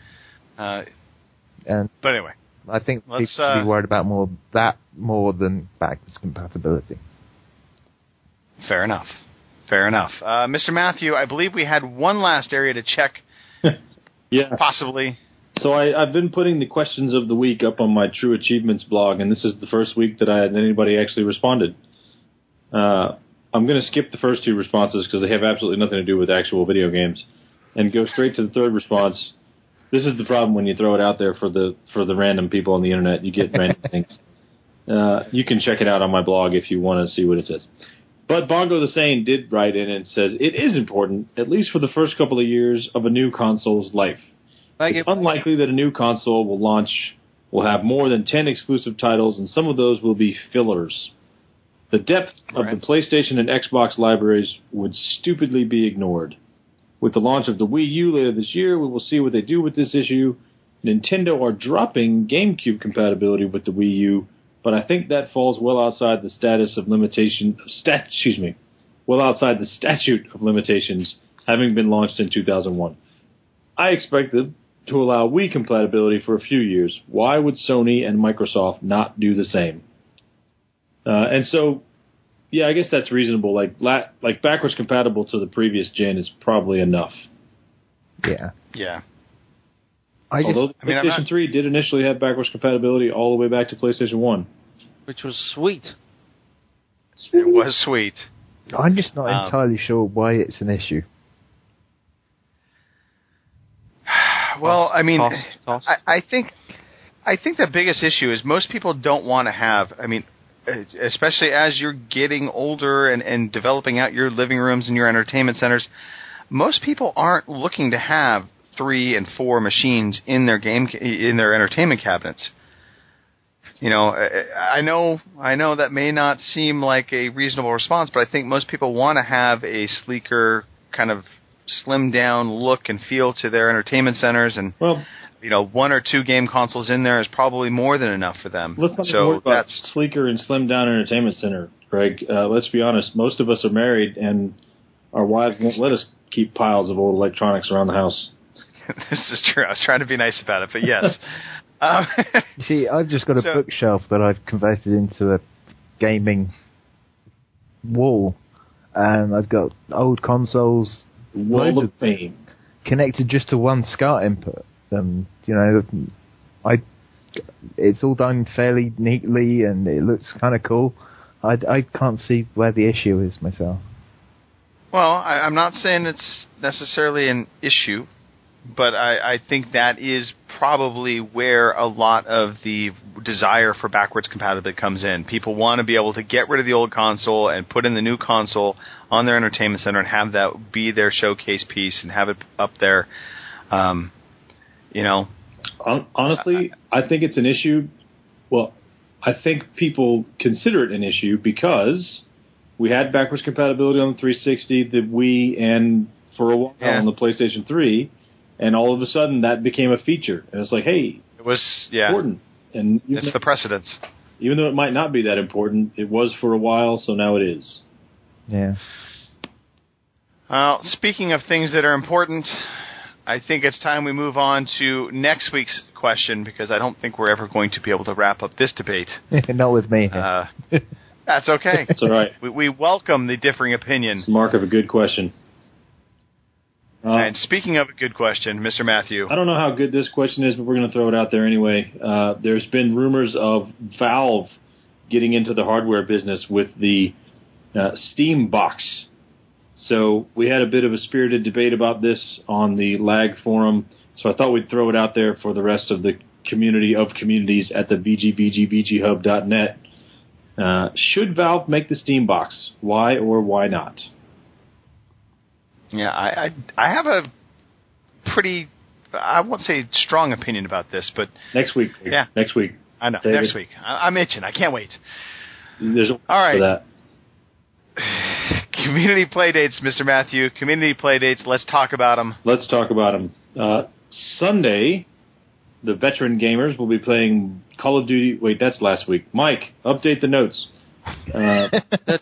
But anyway.
I think people should be worried about more than backwards compatibility.
Fair enough. Mr. Matthew, I believe we had one last area to check.
Yeah.
Possibly.
So I've been putting the questions of the week up on my True Achievements blog, and this is the first week that anybody actually responded. I'm going to skip the first two responses because they have absolutely nothing to do with actual video games, and go straight to the third response. This is the problem when you throw it out there for the random people on the internet. You get random things. You can check it out on my blog if you want to see what it says. But Bongo the Sane did write in and says, it is important, at least for the first couple of years of a new console's life. It's unlikely that a new console will have more than 10 exclusive titles, and some of those will be fillers. The depth of the PlayStation and Xbox libraries would stupidly be ignored. With the launch of the Wii U later this year, we will see what they do with this issue. Nintendo are dropping GameCube compatibility with the Wii U, but I think that falls well outside the statute of limitations, having been launched in 2001. I expect them to allow Wii compatibility for a few years. Why would Sony and Microsoft not do the same? And so, yeah, I guess that's reasonable. Like backwards compatible to the previous gen is probably enough.
Yeah.
Yeah.
Although the PlayStation 3 did initially have backwards compatibility all the way back to PlayStation 1.
Which was sweet.
It was sweet.
I'm just not entirely sure why it's an issue.
Well, I mean,
cost.
I think the biggest issue is most people don't want to have, especially as you're getting older and developing out your living rooms and your entertainment centers, most people aren't looking to have 3 and 4 machines in their entertainment cabinets. I know that may not seem like a reasonable response, but I think most people want to have a sleeker kind of slimmed down look and feel to their entertainment centers, and 1 or 2 game consoles in there is probably more than enough for them.
Let's not worry about sleeker and slimmed down entertainment center, Greg. Let's be honest, most of us are married and our wives won't let us keep piles of old electronics around the house.
This is true. I was trying to be nice about it, but yes.
You see, I've just got a bookshelf that I've converted into a gaming wall, and I've got old consoles,
Wall of Fame,
connected just to one SCART input. It's all done fairly neatly, and it looks kind of cool. I can't see where the issue is myself.
Well, I'm not saying it's necessarily an issue, but I think that is probably where a lot of the desire for backwards compatibility comes in. People want to be able to get rid of the old console and put in the new console on their entertainment center and have that be their showcase piece and have it up there.
Honestly, I think it's an issue. Well, I think people consider it an issue because we had backwards compatibility on the 360, the Wii, and for a while on the PlayStation 3. And all of a sudden, that became a feature. And it's like, hey,
it was
important. And
it's the precedence.
Even though it might not be that important, it was for a while, so now it is.
Yeah.
Well, speaking of things that are important, I think it's time we move on to next week's question, because I don't think we're ever going to be able to wrap up this debate.
Not with me.
That's okay.
That's all right.
We welcome the differing opinion.
It's the mark of a good question.
And speaking of a good question, Mr. Matthew.
I don't know how good this question is, but we're going to throw it out there anyway. There's been rumors of Valve getting into the hardware business with the Steam Box. So we had a bit of a spirited debate about this on the LAG forum, so I thought we'd throw it out there for the rest of the community of communities at the bgbghub.net. Should Valve make the Steam Box? Why or why not?
Yeah, I have a pretty, I won't say strong opinion about this, but...
Next week.
Yeah.
Next week.
I know,
David.
next week. I'm itching. I can't wait.
There's a
All right.
for that.
Community playdates, Mr. Matthew. Community playdates. Let's talk about them.
Let's talk about them. Sunday, the veteran gamers will be playing Call of Duty. Wait, that's last week. Mike, update the notes. The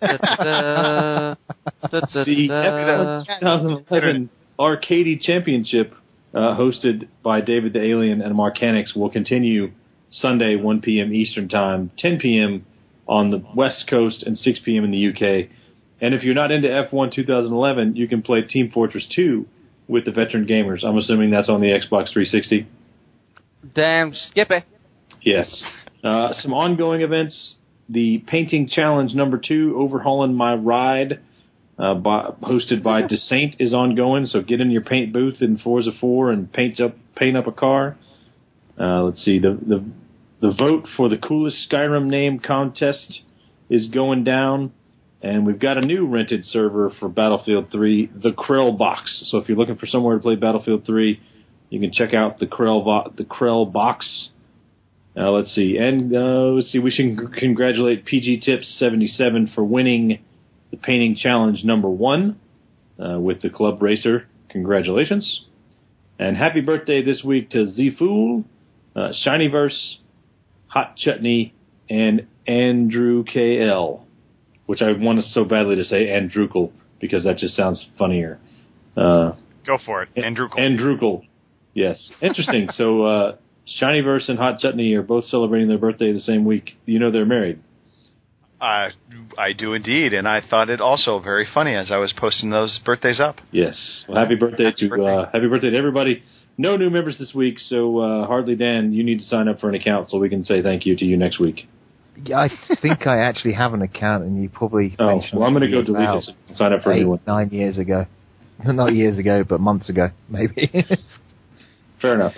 F1 2011 Arcade Championship, hosted by David the Alien and Marcanix, will continue Sunday, 1 p.m. Eastern Time, 10 p.m. on the West Coast, and 6 p.m. in the UK. And if you're not into F1 2011, you can play Team Fortress 2 with the veteran gamers. I'm assuming that's on the Xbox 360.
Damn, Skippy.
Yes. Some ongoing events. The Painting Challenge #2, Overhauling My Ride, hosted by Descent, is ongoing. So get in your paint booth in Forza 4 and paint up a car. Let's see. The vote for the coolest Skyrim name contest is going down. And we've got a new rented server for Battlefield 3, the Krell Box. So if you're looking for somewhere to play Battlefield 3, you can check out the Krell Box. Let's see. And we should congratulate PG Tips 77 for winning the Painting Challenge #1 with the Club Racer. Congratulations. And happy birthday this week to Z-Fool, Shinyverse, Hot Chutney, and Andrew KL. Which I want so badly to say Andrewkel, because that just sounds funnier.
Go for it, Andrewkel.
Andrewkel, yes. Interesting. So Shinyverse and Hot Chutney are both celebrating their birthday the same week. You know they're married.
I do indeed, and I thought it also very funny as I was posting those birthdays up.
Yes. Well, happy birthday to everybody. No new members this week, so Hardly Dan, you need to sign up for an account so we can say thank you to you next week.
Yeah, I think I actually have an account, and you probably mentioned.
Well, I'm going to go delete this and sign up for a new one.
9 years ago, not years ago, but months ago, maybe.
Fair enough.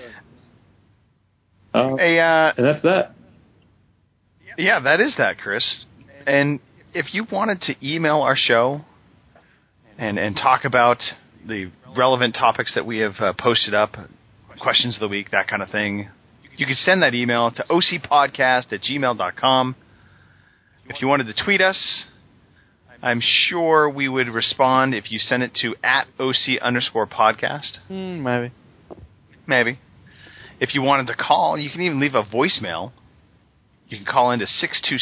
And that's that.
Yeah, that is that, Chris. And if you wanted to email our show and talk about the relevant topics that we have posted up, questions of the week, that kind of thing, you could send that email to ocpodcast@gmail.com. If you wanted to tweet us, I'm sure we would respond if you send it to @OC_podcast. Maybe. If you wanted to call, you can even leave a voicemail. You can call into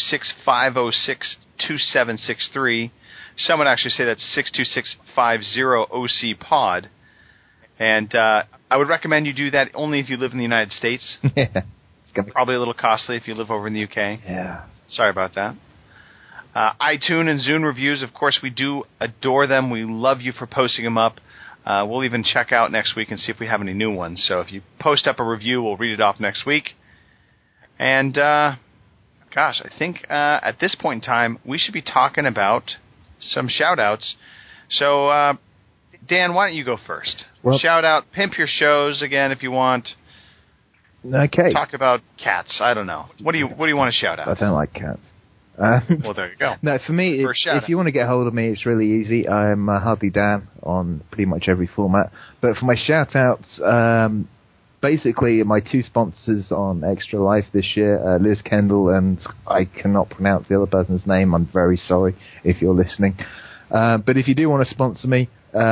626-506-2763. Some would actually say that's 626-50-OC-POD. And I would recommend you do that only if you live in the United States.
Yeah. It's
probably a little costly if you live over in the UK.
Yeah.
Sorry about that. iTunes and Zune reviews, of course, we do adore them. We love you for posting them up. We'll even check out next week and see if we have any new ones. So if you post up a review, we'll read it off next week. And, I think at this point in time, we should be talking about some shout-outs. So, Dan, why don't you go first?
Well,
shout out, pimp your shows again if you want.
Okay.
Talk about cats. I don't know. What do you want to shout out?
I don't like cats.
Well, there you go.
No, for me, if you want to get hold of me, it's really easy. I'm Hardly Dan on pretty much every format. But for my shout-outs, basically my two sponsors on Extra Life this year, Liz Kendall, and I cannot pronounce the other person's name. I'm very sorry if you're listening. But if you do want to sponsor me,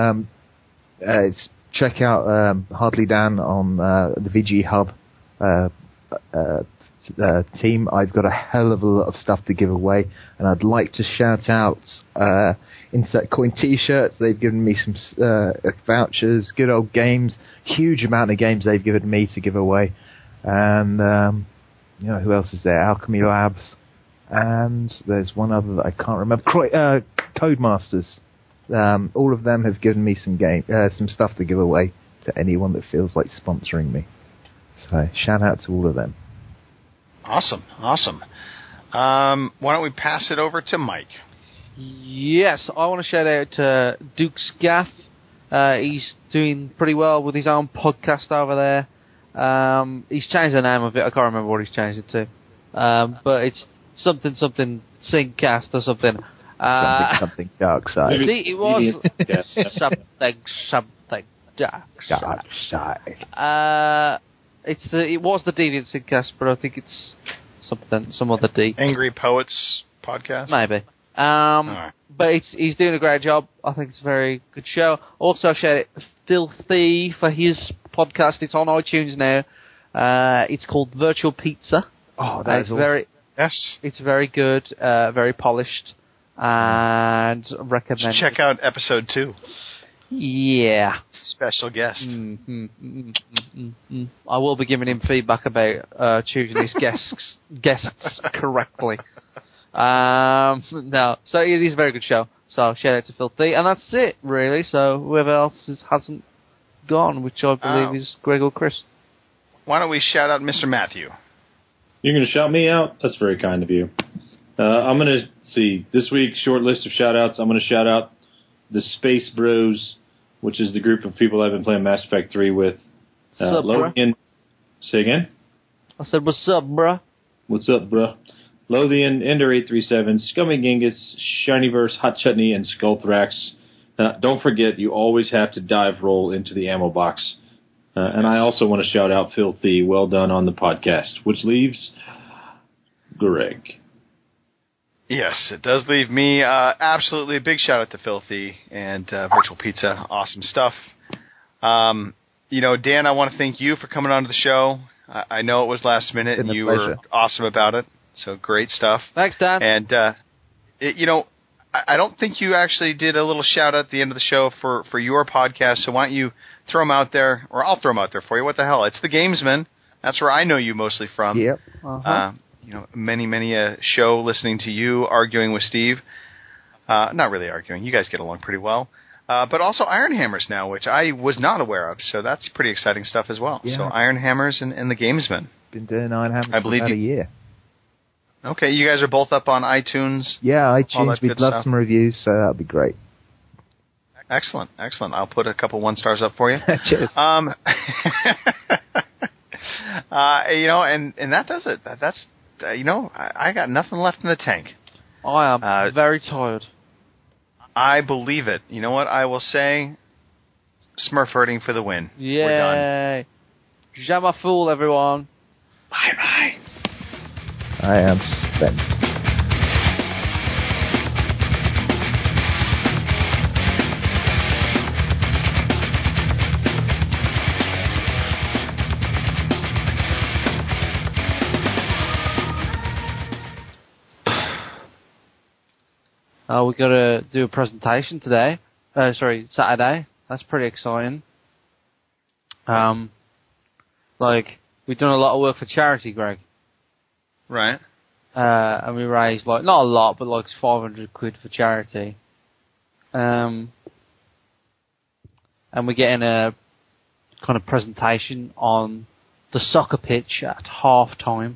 check out Hardly Dan on the VG Hub team. I've got a hell of a lot of stuff to give away, and I'd like to shout out Insert Coin T-shirts. They've given me some vouchers, good old games, huge amount of games they've given me to give away, and who else is there? Alchemy Labs, and there's one other that I can't remember. Codemasters. All of them have given me some stuff to give away to anyone that feels like sponsoring me. So shout out to all of them.
Awesome. Why don't we pass it over to Mike?
Yes, I want to shout out to Duke's Gaff. He's doing pretty well with his own podcast over there. He's changed the name of it. I can't remember what he's changed it to. But it's something Syncast or something.
Something dark side.
It was something dark side. It was the Deviant Syncast, but I think it's some other D.
Angry Poets podcast?
Maybe.
Right.
But he's doing a great job. I think it's a very good show. Also, shout out Filthy for his podcast. It's on iTunes now. It's called Virtual Pizza.
Oh, that's
awesome.
Yes.
It's very good, very polished, and recommend.
Check out episode 2.
Yeah.
Special guest.
I will be giving him feedback about choosing his guests correctly. No, so it is a very good show. So shout out to Filthy, and that's it really. So whoever else hasn't gone, which I believe is Greg or Chris.
Why don't we shout out Mr. Matthew?
You're going to shout me out? That's very kind of you. I'm going to see this week's short list of shout outs. I'm going to shout out the Space Bros, which is the group of people I've been playing Mass Effect 3 with.
What's up,
Lothian. Say again?
I said, what's up, bruh?
What's up, bruh? Lothian, Ender 837, Scummy Genghis, Shinyverse, Hot Chutney, and Skullthrax. Don't forget, you always have to dive roll into the ammo box. And I also want to shout out Filthy. Well done on the podcast. Which leaves Greg.
Yes, it does leave me. Absolutely a big shout out to Filthy and Virtual Pizza. Awesome stuff. Dan, I want to thank you for coming on to the show. I know it was last minute, and you were awesome about it. So great stuff.
Thanks, Dan.
And, I don't think you actually did a little shout out at the end of the show for your podcast, so why don't you throw them out there, or I'll throw them out there for you. What the hell? It's The Gamesman. That's where I know you mostly from.
Yep.
Many a show listening to you arguing with Steve. Not really arguing. You guys get along pretty well. But also Iron Hammers now, which I was not aware of, so that's pretty exciting stuff as well.
Yeah.
So Iron Hammers and The Gamesman.
Been doing Iron Hammers for about a year.
Okay, you guys are both up on iTunes.
Yeah, iTunes. We'd love some reviews, so that'd be great.
Excellent. I'll put a couple 1 stars up for you.
Cheers.
And that does it. That's I got nothing left in the tank.
I am very tired.
I believe it. You know what I will say? Smurf hurting for the win.
Yay.
We're done.
Jamma fool, everyone.
Bye-bye.
I am spent.
We got to do a presentation today. Saturday. That's pretty exciting. We've done a lot of work for charity, Greg.
Right.
And we raised, not a lot, but 500 quid for charity. And we're getting a kind of presentation on the soccer pitch at half time.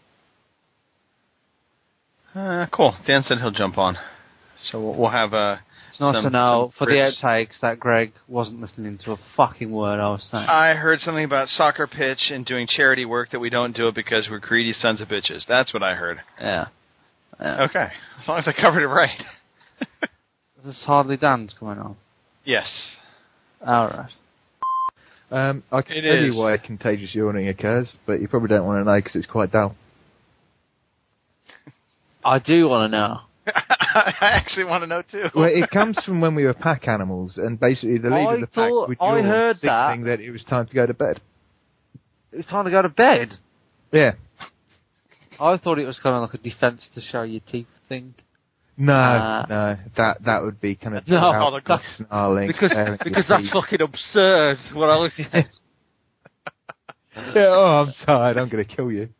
Cool. Dan said he'll jump on. So we'll have
it's nice to know for the outtakes that Greg wasn't listening to a fucking word I was saying.
I heard something about soccer pitch and doing charity work that we don't do it because we're greedy sons of bitches. That's what I heard.
Yeah.
Okay. As long as I covered it right.
There's hardly Dan's going on.
Yes.
Alright.
I can tell you why contagious yawning occurs, but you probably don't want to know because it's quite dull.
I do want to know.
I actually want to know too.
Well, it comes from when we were pack animals, and basically the leader of the pack would yawn, signaling that it was time to go to bed.
It was time to go to bed?
Yeah.
I thought it was kind of like a defence to show your teeth thing.
No, that would be kind of snarling.
Because that's fucking absurd. What I was saying.
Yeah, I'm tired. I'm going to kill you.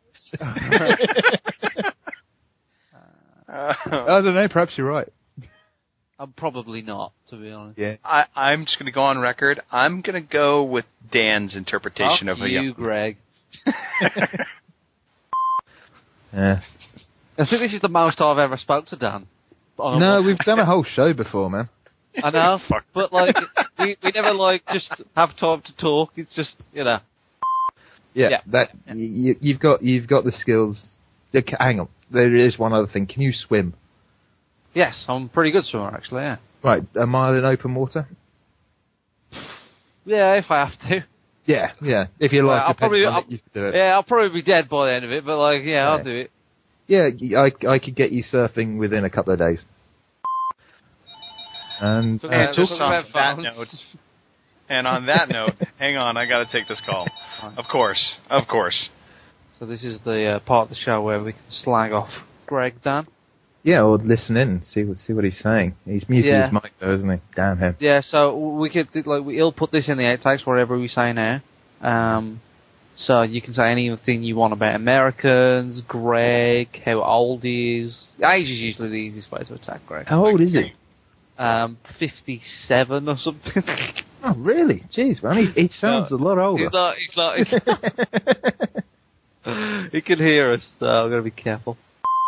I don't know. Perhaps you're right.
I'm probably not, to be honest.
Yeah.
I'm just going to go on record. I'm going to go with Dan's interpretation of
you, Greg.
Yeah.
I think this is the most I've ever spoke to Dan.
No, we've done a whole show before, man.
I know, but like we never like just have time to talk. It's just
Yeah.
Yeah.
You've got the skills. Hang on, there is one other thing. Can you swim?
Yes, I'm a pretty good swimmer actually. Yeah.
Right, a mile in open water.
Yeah, if I have to.
Yeah. If you like, you can do it.
Yeah, I'll probably be dead by the end of it, but like, yeah. I'll do it.
Yeah, I could get you surfing within a couple of days. And
just on that note, and on that note, hang on, I got to take this call. Of course.
So this is the part of the show where we can slag off Greg, Dan.
Yeah, or listen in and see what he's saying. He's muted his mic though, isn't he? Damn him.
Yeah, so we could he'll put this in the outtakes wherever we say now. So you can say anything you want about Americans, Greg, how old he is. Age is usually the easiest way to attack Greg.
How old is he?
57 or something.
Oh, really? Jeez, man, he sounds a lot older.
He's not. He can hear us, so I'm going to be careful.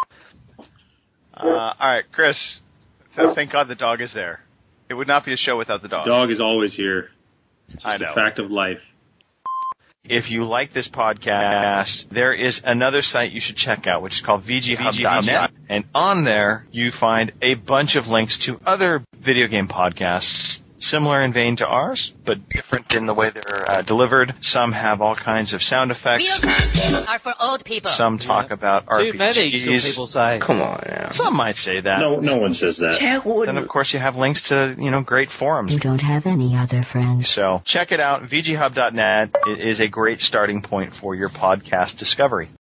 All right, Chris. Thank God the dog is there. It would not be a show without the dog.
Dog is always here. It's
I know.
a fact of life.
If you like this podcast, there is another site you should check out, which is called VGHub.net. And on there, you find a bunch of links to other video game podcasts, similar in vein to ours, but different in the way they're delivered. Some have all kinds of sound effects.
Video games are for old people.
Some talk about RPGs.
Too many, some people say.
Come on now.
Some might say that.
No one says that.
Then, of course, you have links to, great forums.
You don't have any other friends.
So check it out, VGHub.net. It is a great starting point for your podcast discovery.